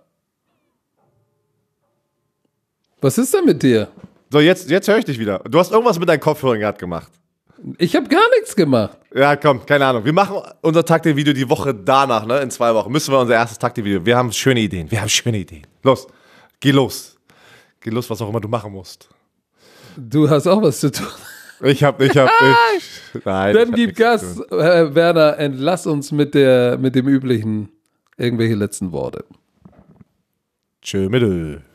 Was ist denn mit dir?
So, jetzt, jetzt höre ich dich wieder. Du hast irgendwas mit deinen Kopfhörern gerade gemacht.
Ich habe gar nichts gemacht.
Ja, komm, keine Ahnung. Wir machen unser Taktikvideo die Woche danach, ne? In zwei Wochen müssen wir unser erstes Taktikvideo. Wir haben schöne Ideen. Wir haben schöne Ideen. Los, geh los. Geh los, was auch immer du machen musst.
Du hast auch was zu tun.
Ich hab, ich hab, ich, nein.
Dann gib Gas, Herr Werner, entlass uns mit der, mit dem üblichen, irgendwelche letzten Worte.
Tschö, Mittel.